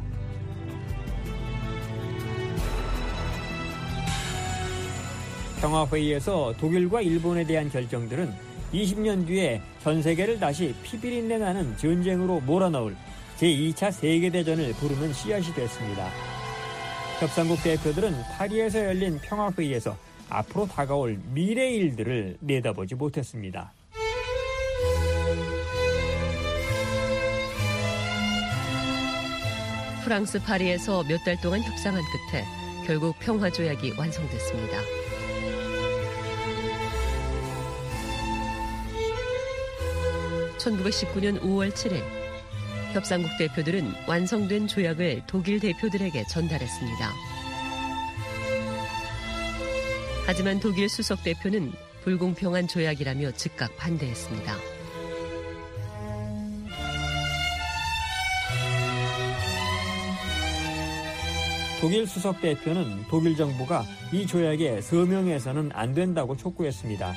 평화회의에서 독일과 일본에 대한 결정들은 이십 년 뒤에 전 세계를 다시 피비린내 나는 전쟁으로 몰아넣을 제이 차 세계대전을 부르는 씨앗이 됐습니다. 협상국 대표들은 파리에서 열린 평화회의에서 앞으로 다가올 미래의 일들을 내다보지 못했습니다. 프랑스 파리에서 몇 달 동안 협상한 끝에 결국 평화조약이 완성됐습니다. 천구백십구 년 오월 칠일 협상국 대표들은 완성된 조약을 독일 대표들에게 전달했습니다. 하지만 독일 수석 대표는 불공평한 조약이라며 즉각 반대했습니다. 독일 수석 대표는 독일 정부가 이 조약에 서명해서는 안 된다고 촉구했습니다.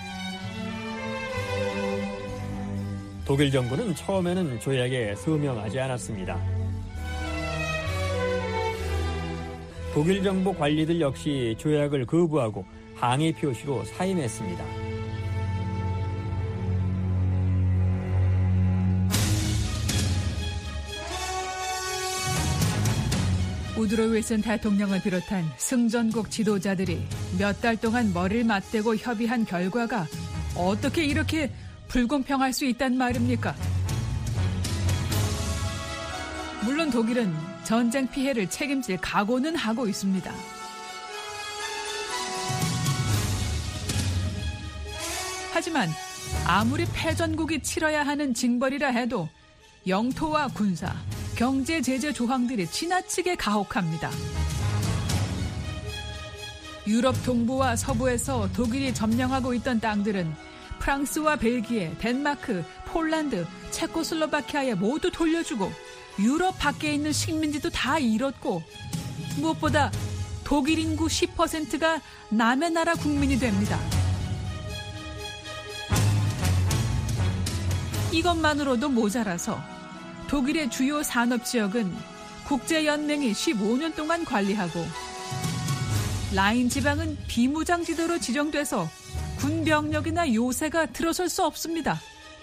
독일 정부는 처음에는 조약에 서명하지 않았습니다. 독일 정부 관리들 역시 조약을 거부하고 항의 표시로 사임했습니다. 우드로 윌슨 대통령을 비롯한 승전국 지도자들이 몇 달 동안 머리를 맞대고 협의한 결과가 어떻게 이렇게 불공평할 수 있단 말입니까? 물론 독일은 전쟁 피해를 책임질 각오는 하고 있습니다. 하지만 아무리 패전국이 치러야 하는 징벌이라 해도 영토와 군사, 경제 제재 조항들이 지나치게 가혹합니다. 유럽 동부와 서부에서 독일이 점령하고 있던 땅들은 프랑스와 벨기에, 덴마크, 폴란드, 체코슬로바키아에 모두 돌려주고 유럽 밖에 있는 식민지도 다 잃었고 무엇보다 독일 인구 십 퍼센트가 남의 나라 국민이 됩니다. 이것만으로도 모자라서 독일의 주요 산업지역은 국제연맹이 십오 년 동안 관리하고 라인 지방은 비무장지대로 지정돼서 군병력이나 요새가 들어설 수 없습니다.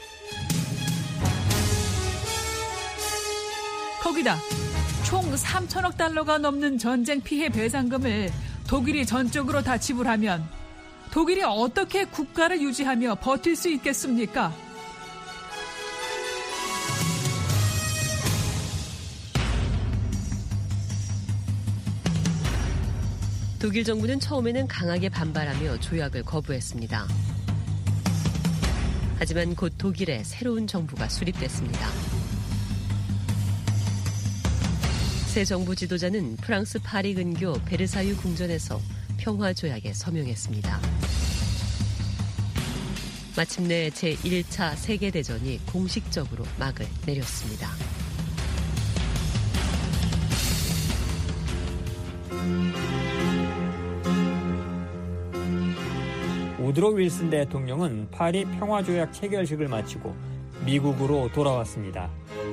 거기다 총 삼천억 달러가 넘는 전쟁 피해 배상금을 독일이 전적으로 다 지불하면 독일이 어떻게 국가를 유지하며 버틸 수 있겠습니까? 독일 정부는 처음에는 강하게 반발하며 조약을 거부했습니다. 하지만 곧 독일에 새로운 정부가 수립됐습니다. 새 정부 지도자는 프랑스 파리 근교 베르사유 궁전에서 평화조약에 서명했습니다. 마침내 제일 차 세계대전이 공식적으로 막을 내렸습니다. 우드로 윌슨 대통령은 파리 평화조약 체결식을 마치고 미국으로 돌아왔습니다.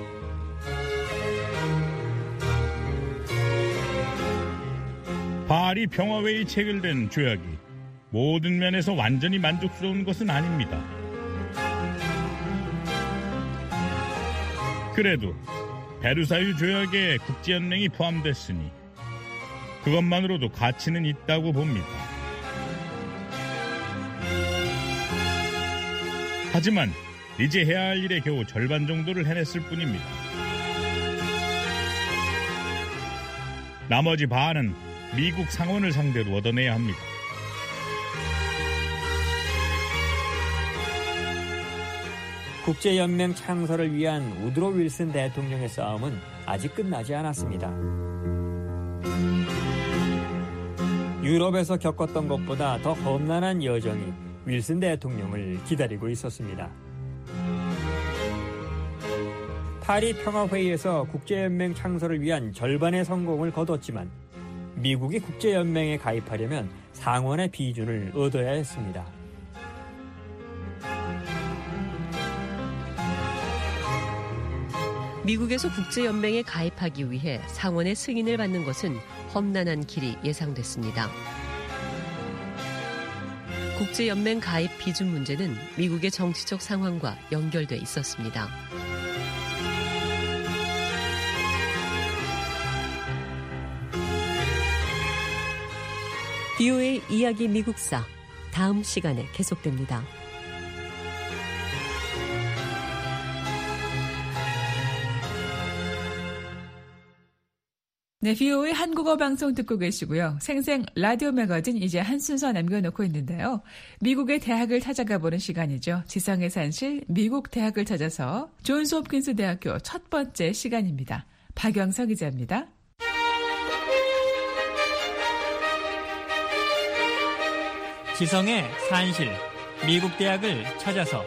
파리 평화회의 체결된 조약이 모든 면에서 완전히 만족스러운 것은 아닙니다. 그래도 베르사유 조약에 국제연맹이 포함됐으니 그것만으로도 가치는 있다고 봅니다. 하지만 이제 해야 할 일의 겨우 절반 정도를 해냈을 뿐입니다. 나머지 반은 미국 상원을 상대로 얻어내야 합니다. 국제연맹 창설을 위한 우드로 윌슨 대통령의 싸움은 아직 끝나지 않았습니다. 유럽에서 겪었던 것보다 더 험난한 여정이 윌슨 대통령을 기다리고 있었습니다. 파리 평화회의에서 국제연맹 창설을 위한 절반의 성공을 거뒀지만 미국이 국제연맹에 가입하려면 상원의 비준을 얻어야 했습니다. 미국에서 국제연맹에 가입하기 위해 상원의 승인을 받는 것은 험난한 길이 예상됐습니다. 국제연맹 가입 비준 문제는 미국의 정치적 상황과 연결돼 있었습니다. 비오에이 이야기 미국사 다음 시간에 계속됩니다. 네, 비오의 한국어 방송 듣고 계시고요. 생생 라디오 매거진 이제 한 순서 남겨놓고 있는데요. 미국의 대학을 찾아가 보는 시간이죠. 지성의 산실 미국 대학을 찾아서 존스 홉킨스 대학교 첫 번째 시간입니다. 박영석 기자입니다. 지성의 산실 미국 대학을 찾아서.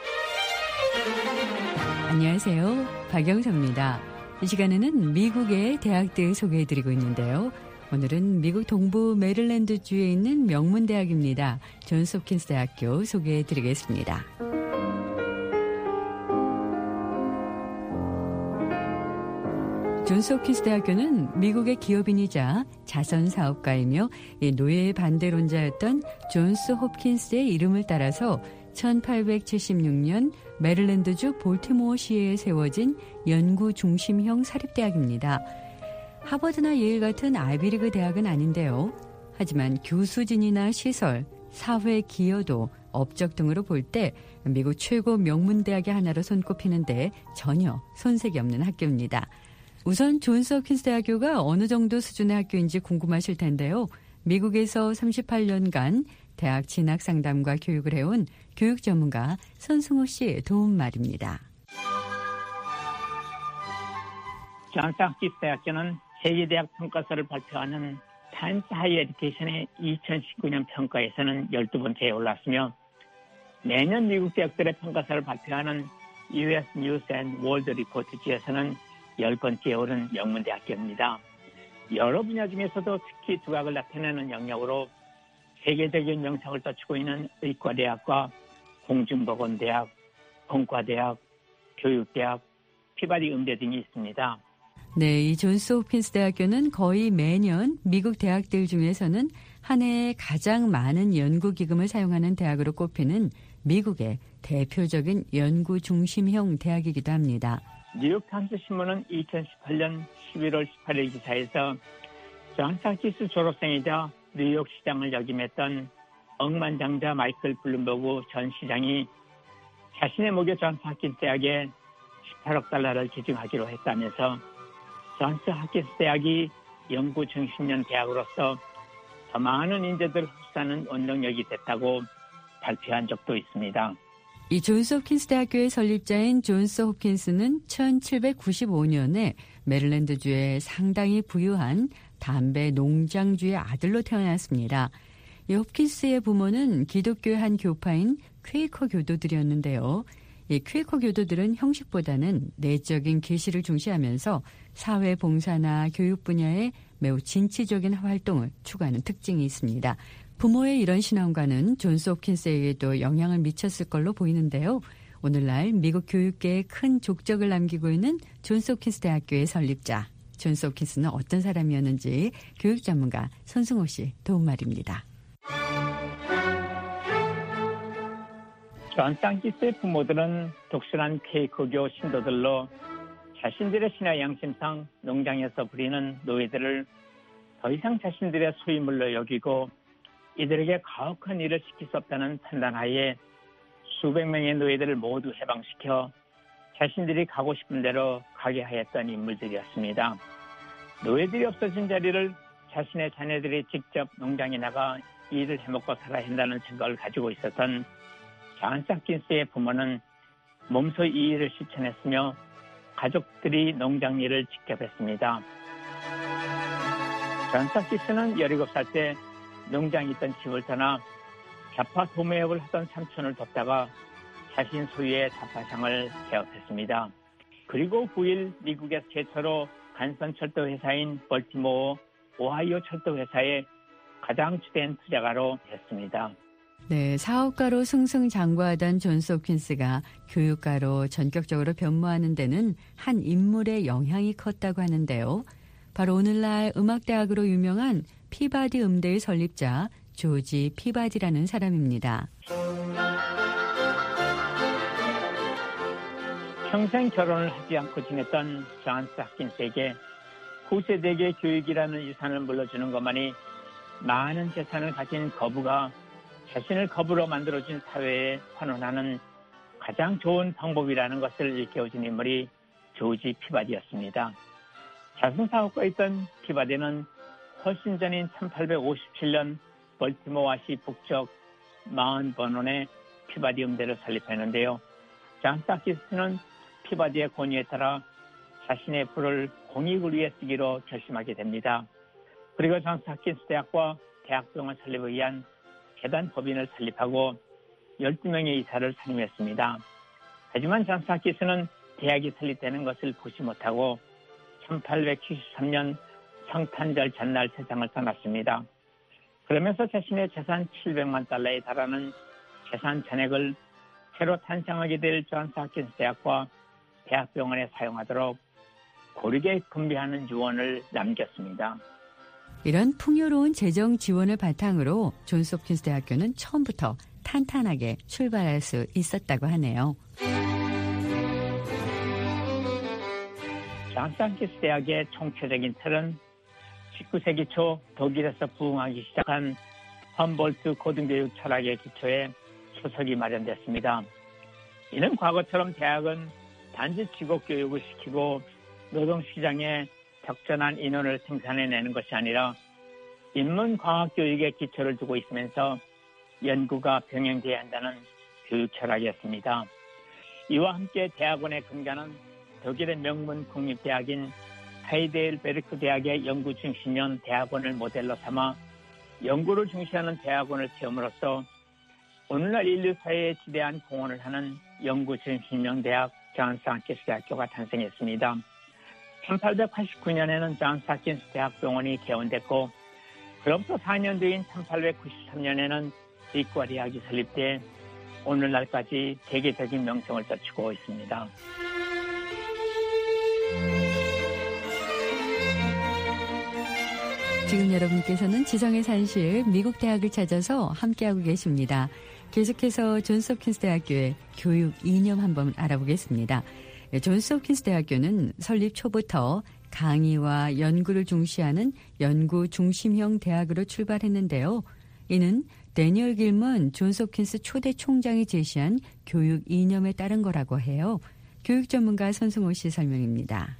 안녕하세요. 박영석입니다. 이 시간에는 미국의 대학들 소개해드리고 있는데요. 오늘은 미국 동부 메릴랜드주에 있는 명문대학입니다. 존스 홉킨스 대학교 소개해드리겠습니다. 존스 홉킨스 대학교는 미국의 기업인이자 자선사업가이며 노예의 반대론자였던 존스 홉킨스의 이름을 따라서 천팔백칠십육 년 메릴랜드주 볼티모어시에 세워진 연구 중심형 사립대학입니다. 하버드나 예일 같은 아이비리그 대학은 아닌데요. 하지만 교수진이나 시설, 사회 기여도, 업적 등으로 볼 때 미국 최고 명문대학의 하나로 손꼽히는데 전혀 손색이 없는 학교입니다. 우선 존스 홉킨스 대학교가 어느 정도 수준의 학교인지 궁금하실 텐데요. 미국에서 삼십팔 년간 대학 진학 상담과 교육을 해온 교육 전문가 손승호 씨 도움 말입니다. 존스 홉킨스 대학교는 세계대학 평가서를 발표하는 타임스 하이어 에듀케이션의 이천십구 년 평가에서는 열두 번째에 올랐으며 매년 미국 대학들의 평가서를 발표하는 유에스 뉴스 앤 월드 리포트지에서는 열 번째에 오른 명문대학교입니다. 여러 분야 중에서도 특히 두각을 나타내는 영역으로 세계적인 명성을 떨치고 있는 의과대학과 공중보건대학, 공과대학, 교육대학, 피바디 음대 등이 있습니다. 네, 이 존스 홉킨스 대학교는 거의 매년 미국 대학들 중에서는 한 해에 가장 많은 연구기금을 사용하는 대학으로 꼽히는 미국의 대표적인 연구 중심형 대학이기도 합니다. 뉴욕타임스 신문은 이천십팔 년 십일월 십팔일 기사에서 존스 홉킨스 졸업생이자 뉴욕 시장을 역임했던 억만장자 마이클 블룸버그 전 시장이 자신의 모교 존스 홉킨스 대학에 십팔억 달러를 기증하기로 했다면서 존스 홉킨스 대학이 연구 중심형 대학으로서 더 많은 인재들을 흡수하는 원동력이 됐다고 발표한 적도 있습니다. 이 존스 홉킨스 대학교의 설립자인 존스 홉킨스는 천칠백구십오 년에 메릴랜드주의 상당히 부유한 담배 농장주의 아들로 태어났습니다. 이 홉킨스의 부모는 기독교의 한 교파인 퀘이커 교도들이었는데요. 이 퀘이커 교도들은 형식보다는 내적인 계시를 중시하면서 사회 봉사나 교육 분야에 매우 진취적인 활동을 추구하는 특징이 있습니다. 부모의 이런 신앙과는 존스 홉킨스에게도 영향을 미쳤을 걸로 보이는데요. 오늘날 미국 교육계에 큰 족적을 남기고 있는 존스 홉킨스 대학교의 설립자, 존스 홉킨스는 어떤 사람이었는지 교육 전문가 손승호 씨 도움 말입니다. 존스 홉킨스의 부모들은 독실한 퀘이커교 신도들로 자신들의 신앙 양심상 농장에서 부리는 노예들을 더 이상 자신들의 소유물로 여기고 이들에게 가혹한 일을 시킬 수 없다는 판단하에 수백 명의 노예들을 모두 해방시켜 자신들이 가고 싶은 대로 가게 하였던 인물들이었습니다. 노예들이 없어진 자리를 자신의 자녀들이 직접 농장에 나가 일을 해먹고 살아야 한다는 생각을 가지고 있었던 존스 홉킨스의 부모는 몸소 이 일을 실천했으며 가족들이 농장 일을 직접 했습니다. 존스 홉킨스는 열일곱 살 때 농장에 있던 집을 떠나 자파 도매업을 하던 삼촌을 돕다가 자신 소유의 자파상을 개업했습니다. 그리고 구 일 미국의 최초로 간선철도 회사인 볼티모어 오하이오 철도 회사에 가장 주된 투자가로 됐습니다. 네, 사업가로 승승장구하던 존스 홉킨스가 교육가로 전격적으로 변모하는 데는 한 인물의 영향이 컸다고 하는데요. 바로 오늘날 음악대학으로 유명한 피바디 음대의 설립자 조지 피바디라는 사람입니다. 평생 결혼을 하지 않고 지냈던 존스 홉킨스에게 후세대계 교육이라는 유산을 물려주는 것만이 많은 재산을 가진 거부가 자신을 거부로 만들어진 사회에 환원하는 가장 좋은 방법이라는 것을 일깨워준 인물이 조지 피바디였습니다. 자선사업가였던 피바디는 훨씬 전인 천팔백오십칠 년 벌티모어시 북쪽 마흔 버논에 피바디 음대를 설립했는데요. 존 스타킨스는 피바디의 권유에 따라 자신의 부를 공익을 위해 쓰기로 결심하게 됩니다. 그리고 존 스타킨스 대학과 대학병원 설립을 위한 재단 법인을 설립하고 열두 명의 이사를 선임했습니다. 하지만 존 스타킨스는 대학이 설립되는 것을 보지 못하고 천팔백칠십삼 년 성탄절 전날 세상을 떠났습니다. 그러면서 자신의 재산 칠백만 달러에 달하는 재산 전액을 새로 탄생하게 될 존 스타킨스 대학과 대학병원에 사용하도록 고르게 분배하는 유언을 남겼습니다. 이런 풍요로운 재정 지원을 바탕으로 존스 홉킨스 대학교는 처음부터 탄탄하게 출발할 수 있었다고 하네요. 존 스타킨스 대학의 총체적인 틀은 십구 세기 초 독일에서 부흥하기 시작한 험볼트 고등교육 철학의 기초에 소속이 마련됐습니다. 이는 과거처럼 대학은 단지 직업교육을 시키고 노동시장에 적절한 인원을 생산해내는 것이 아니라 인문과학교육의 기초를 두고 있으면서 연구가 병행돼야 한다는 교육 철학이었습니다. 이와 함께 대학원의 근간은 독일의 명문 국립대학인 하이델베르크 대학의 연구 중심형 대학원을 모델로 삼아 연구를 중시하는 대학원을 세움으로써 오늘날 인류 사회에 지대한 공헌을 하는 연구 중심형 대학 존 스타킨스 대학교가 탄생했습니다. 천팔백팔십구 년에는 존 스타킨스 대학병원이 개원됐고 그로부터 사 년 뒤인 천팔백구십삼 년에는 의과 대학이 설립돼 오늘날까지 세계적인 명성을 떨치고 있습니다. 지금 여러분께서는 지성의 산실 미국 대학을 찾아서 함께하고 계십니다. 계속해서 존스 홉킨스 대학교의 교육 이념 한번 알아보겠습니다. 존스 홉킨스 대학교는 설립 초부터 강의와 연구를 중시하는 연구 중심형 대학으로 출발했는데요. 이는 데니얼 길먼 존스 홉킨스 초대 총장이 제시한 교육 이념에 따른 거라고 해요. 교육 전문가 손승호 씨 설명입니다.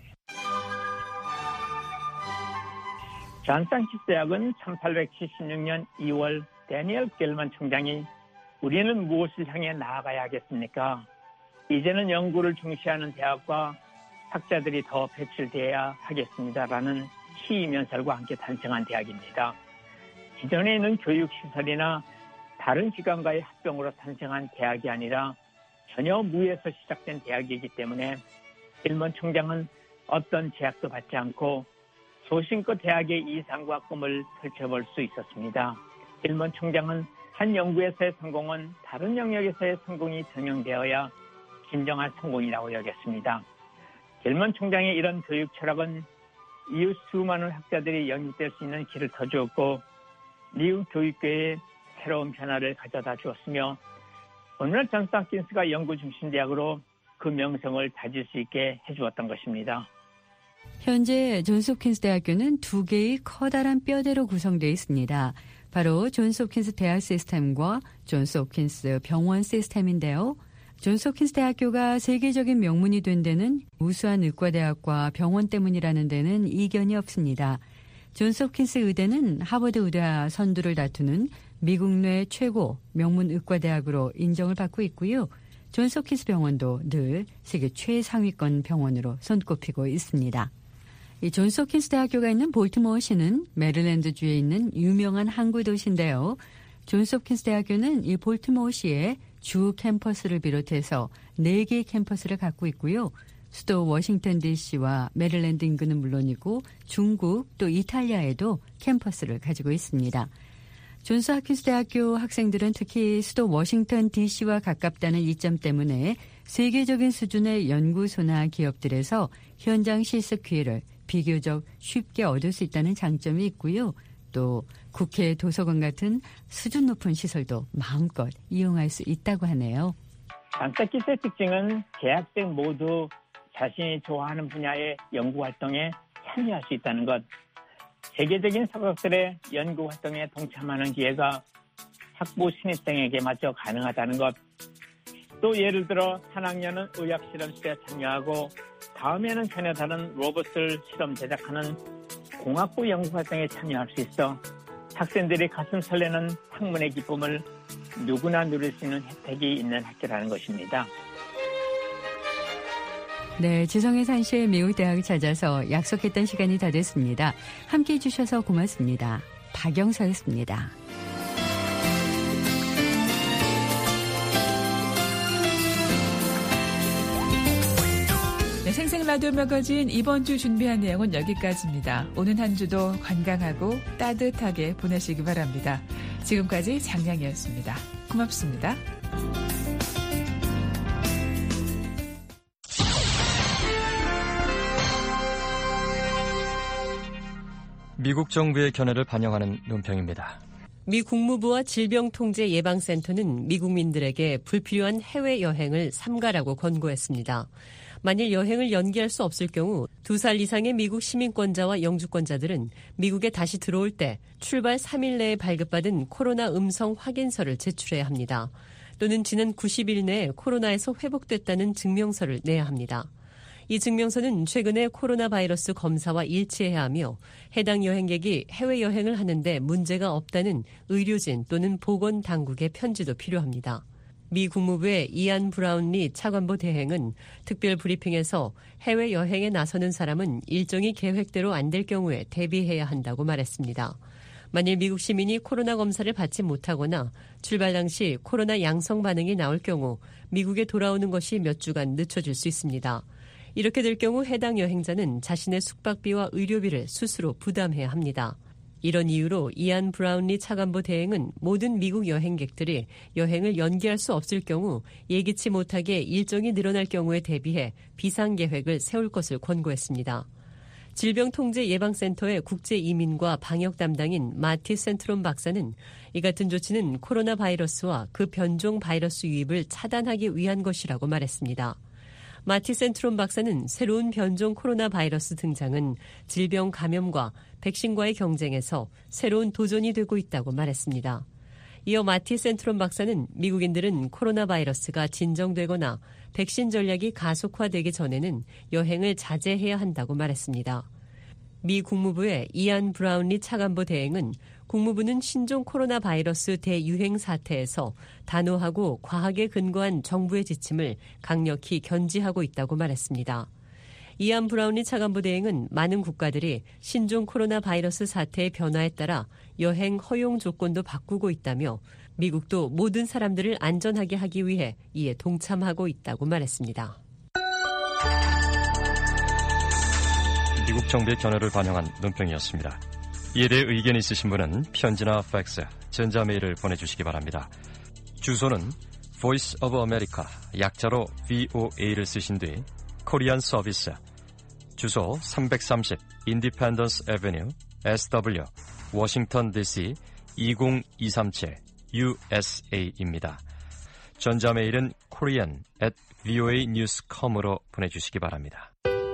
존 스타킨스 대학은 천팔백칠십육 년 이월 데니얼 길먼 총장이 우리는 무엇을 향해 나아가야 하겠습니까? 이제는 연구를 중시하는 대학과 학자들이 더 배출되어야 하겠습니다라는 시의면설과 함께 탄생한 대학입니다. 기존에 있는 교육시설이나 다른 기관과의 합병으로 탄생한 대학이 아니라 전혀 무에서 시작된 대학이기 때문에 길먼 총장은 어떤 제약도 받지 않고 소신껏 대학의 이상과 꿈을 펼쳐볼 수 있었습니다. 길먼 총장은 한 연구에서의 성공은 다른 영역에서의 성공이 병행되어야 진정한 성공이라고 여겼습니다. 길먼 총장의 이런 교육 철학은 이후 수많은 학자들이 영입될 수 있는 길을 터주었고 미국 교육계에 새로운 변화를 가져다 주었으며 오늘날 존 스타킨스가 연구 중심 대학으로 그 명성을 다질 수 있게 해주었던 것입니다. 현재 존스 홉킨스 대학교는 두 개의 커다란 뼈대로 구성되어 있습니다. 바로 존스 홉킨스 대학 시스템과 존스 홉킨스 병원 시스템인데요. 존스 홉킨스 대학교가 세계적인 명문이 된 데는 우수한 의과대학과 병원 때문이라는 데는 이견이 없습니다. 존스 홉킨스 의대는 하버드 의대와 선두를 다투는 미국 내 최고 명문 의과대학으로 인정을 받고 있고요. 존스 홉킨스 병원도 늘 세계 최상위권 병원으로 손꼽히고 있습니다. 이 존스 홉킨스 대학교가 있는 볼티모어시는 메릴랜드주에 있는 유명한 항구 도시인데요. 존스 홉킨스 대학교는 이 볼티모어시에 주 캠퍼스를 비롯해서 네 개의 캠퍼스를 갖고 있고요. 수도 워싱턴 디씨와 메릴랜드 인근은 물론이고 중국 또 이탈리아에도 캠퍼스를 가지고 있습니다. 존스 홉킨스 대학교 학생들은 특히 수도 워싱턴 디씨와 가깝다는 이점 때문에 세계적인 수준의 연구소나 기업들에서 현장 실습 기회를 비교적 쉽게 얻을 수 있다는 장점이 있고요. 또 국회 도서관 같은 수준 높은 시설도 마음껏 이용할 수 있다고 하네요. 존 스타킨스의 특징은 재학생 모두 자신이 좋아하는 분야의 연구활동에 참여할 수 있다는 것. 세계적인 서각들의 연구활동에 동참하는 기회가 학부 신입생에게마저 가능하다는 것. 또 예를 들어 한 학년은 의학실험실에 참여하고 다음에는 전혀 다른 로봇을 실험 제작하는 공학부 연구활동에 참여할 수 있어 학생들이 가슴 설레는 학문의 기쁨을 누구나 누릴 수 있는 혜택이 있는 학교라는 것입니다. 네, 지성의 산실 미국 대학을 찾아서 약속했던 시간이 다 됐습니다. 함께해 주셔서 고맙습니다. 박영서였습니다. 네, 생생 라디오 매거진 이번 주 준비한 내용은 여기까지입니다. 오는 한 주도 건강하고 따뜻하게 보내시기 바랍니다. 지금까지 장량이었습니다. 고맙습니다. 미국 정부의 견해를 반영하는 논평입니다. 미 국무부와 질병통제예방센터는 미국민들에게 불필요한 해외여행을 삼가라고 권고했습니다. 만일 여행을 연기할 수 없을 경우 두 살 이상의 미국 시민권자와 영주권자들은 미국에 다시 들어올 때 출발 삼 일 내에 발급받은 코로나 음성 확인서를 제출해야 합니다. 또는 지난 구십 일 내에 코로나에서 회복됐다는 증명서를 내야 합니다. 이 증명서는 최근에 코로나 바이러스 검사와 일치해야 하며 해당 여행객이 해외여행을 하는데 문제가 없다는 의료진 또는 보건당국의 편지도 필요합니다. 미 국무부의 이안 브라운리 차관보 대행은 특별 브리핑에서 해외여행에 나서는 사람은 일정이 계획대로 안 될 경우에 대비해야 한다고 말했습니다. 만일 미국 시민이 코로나 검사를 받지 못하거나 출발 당시 코로나 양성 반응이 나올 경우 미국에 돌아오는 것이 몇 주간 늦춰질 수 있습니다. 이렇게 될 경우 해당 여행자는 자신의 숙박비와 의료비를 스스로 부담해야 합니다. 이런 이유로 이안 브라운리 차관보 대행은 모든 미국 여행객들이 여행을 연기할 수 없을 경우 예기치 못하게 일정이 늘어날 경우에 대비해 비상계획을 세울 것을 권고했습니다. 질병통제예방센터의 국제이민과 방역 담당인 마티 센트롬 박사는 이 같은 조치는 코로나 바이러스와 그 변종 바이러스 유입을 차단하기 위한 것이라고 말했습니다. 마티 센트롬 박사는 새로운 변종 코로나 바이러스 등장은 질병 감염과 백신과의 경쟁에서 새로운 도전이 되고 있다고 말했습니다. 이어 마티 센트롬 박사는 미국인들은 코로나 바이러스가 진정되거나 백신 전략이 가속화되기 전에는 여행을 자제해야 한다고 말했습니다. 미 국무부의 이안 브라운리 차관보 대행은 국무부는 신종 코로나 바이러스 대유행 사태에서 단호하고 과학에 근거한 정부의 지침을 강력히 견지하고 있다고 말했습니다. 이안 브라운리 차관보 대행은 많은 국가들이 신종 코로나 바이러스 사태의 변화에 따라 여행 허용 조건도 바꾸고 있다며 미국도 모든 사람들을 안전하게 하기 위해 이에 동참하고 있다고 말했습니다. 미국 정부의 견해를 반영한 논평이었습니다. 이에 대해 의견이 있으신 분은 편지나 팩스, 전자메일을 보내주시기 바랍니다. 주소는 Voice of America, 약자로 브이오에이를 쓰신 뒤 코리안 서비스, 주소 삼백삼십 Independence Avenue, 에스더블유, 워싱턴 디씨 이공이삼칠 유에스에이입니다. 전자메일은 korean at voa news dot com으로 보내주시기 바랍니다.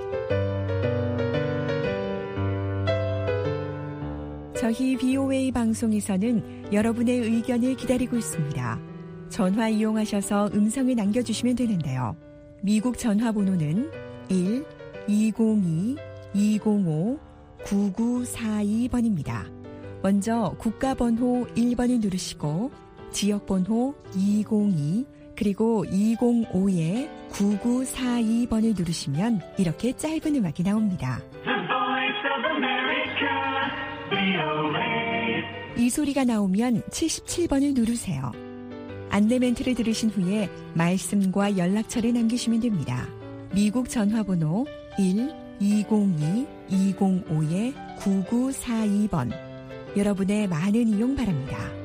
저희 비오에이 방송에서는 여러분의 의견을 기다리고 있습니다. 전화 이용하셔서 음성을 남겨주시면 되는데요. 미국 전화번호는 일 이공이 이공오 구구사이 번입니다. 먼저 국가번호 일 번을 누르시고 지역번호 이공이 그리고 이공오에 구구사이 번을 누르시면 이렇게 짧은 음악이 나옵니다. 이 소리가 나오면 칠십칠 번을 누르세요. 안내 멘트를 들으신 후에 말씀과 연락처를 남기시면 됩니다. 미국 전화번호 일 이공이 이공오에 구구사이 번. 여러분의 많은 이용 바랍니다.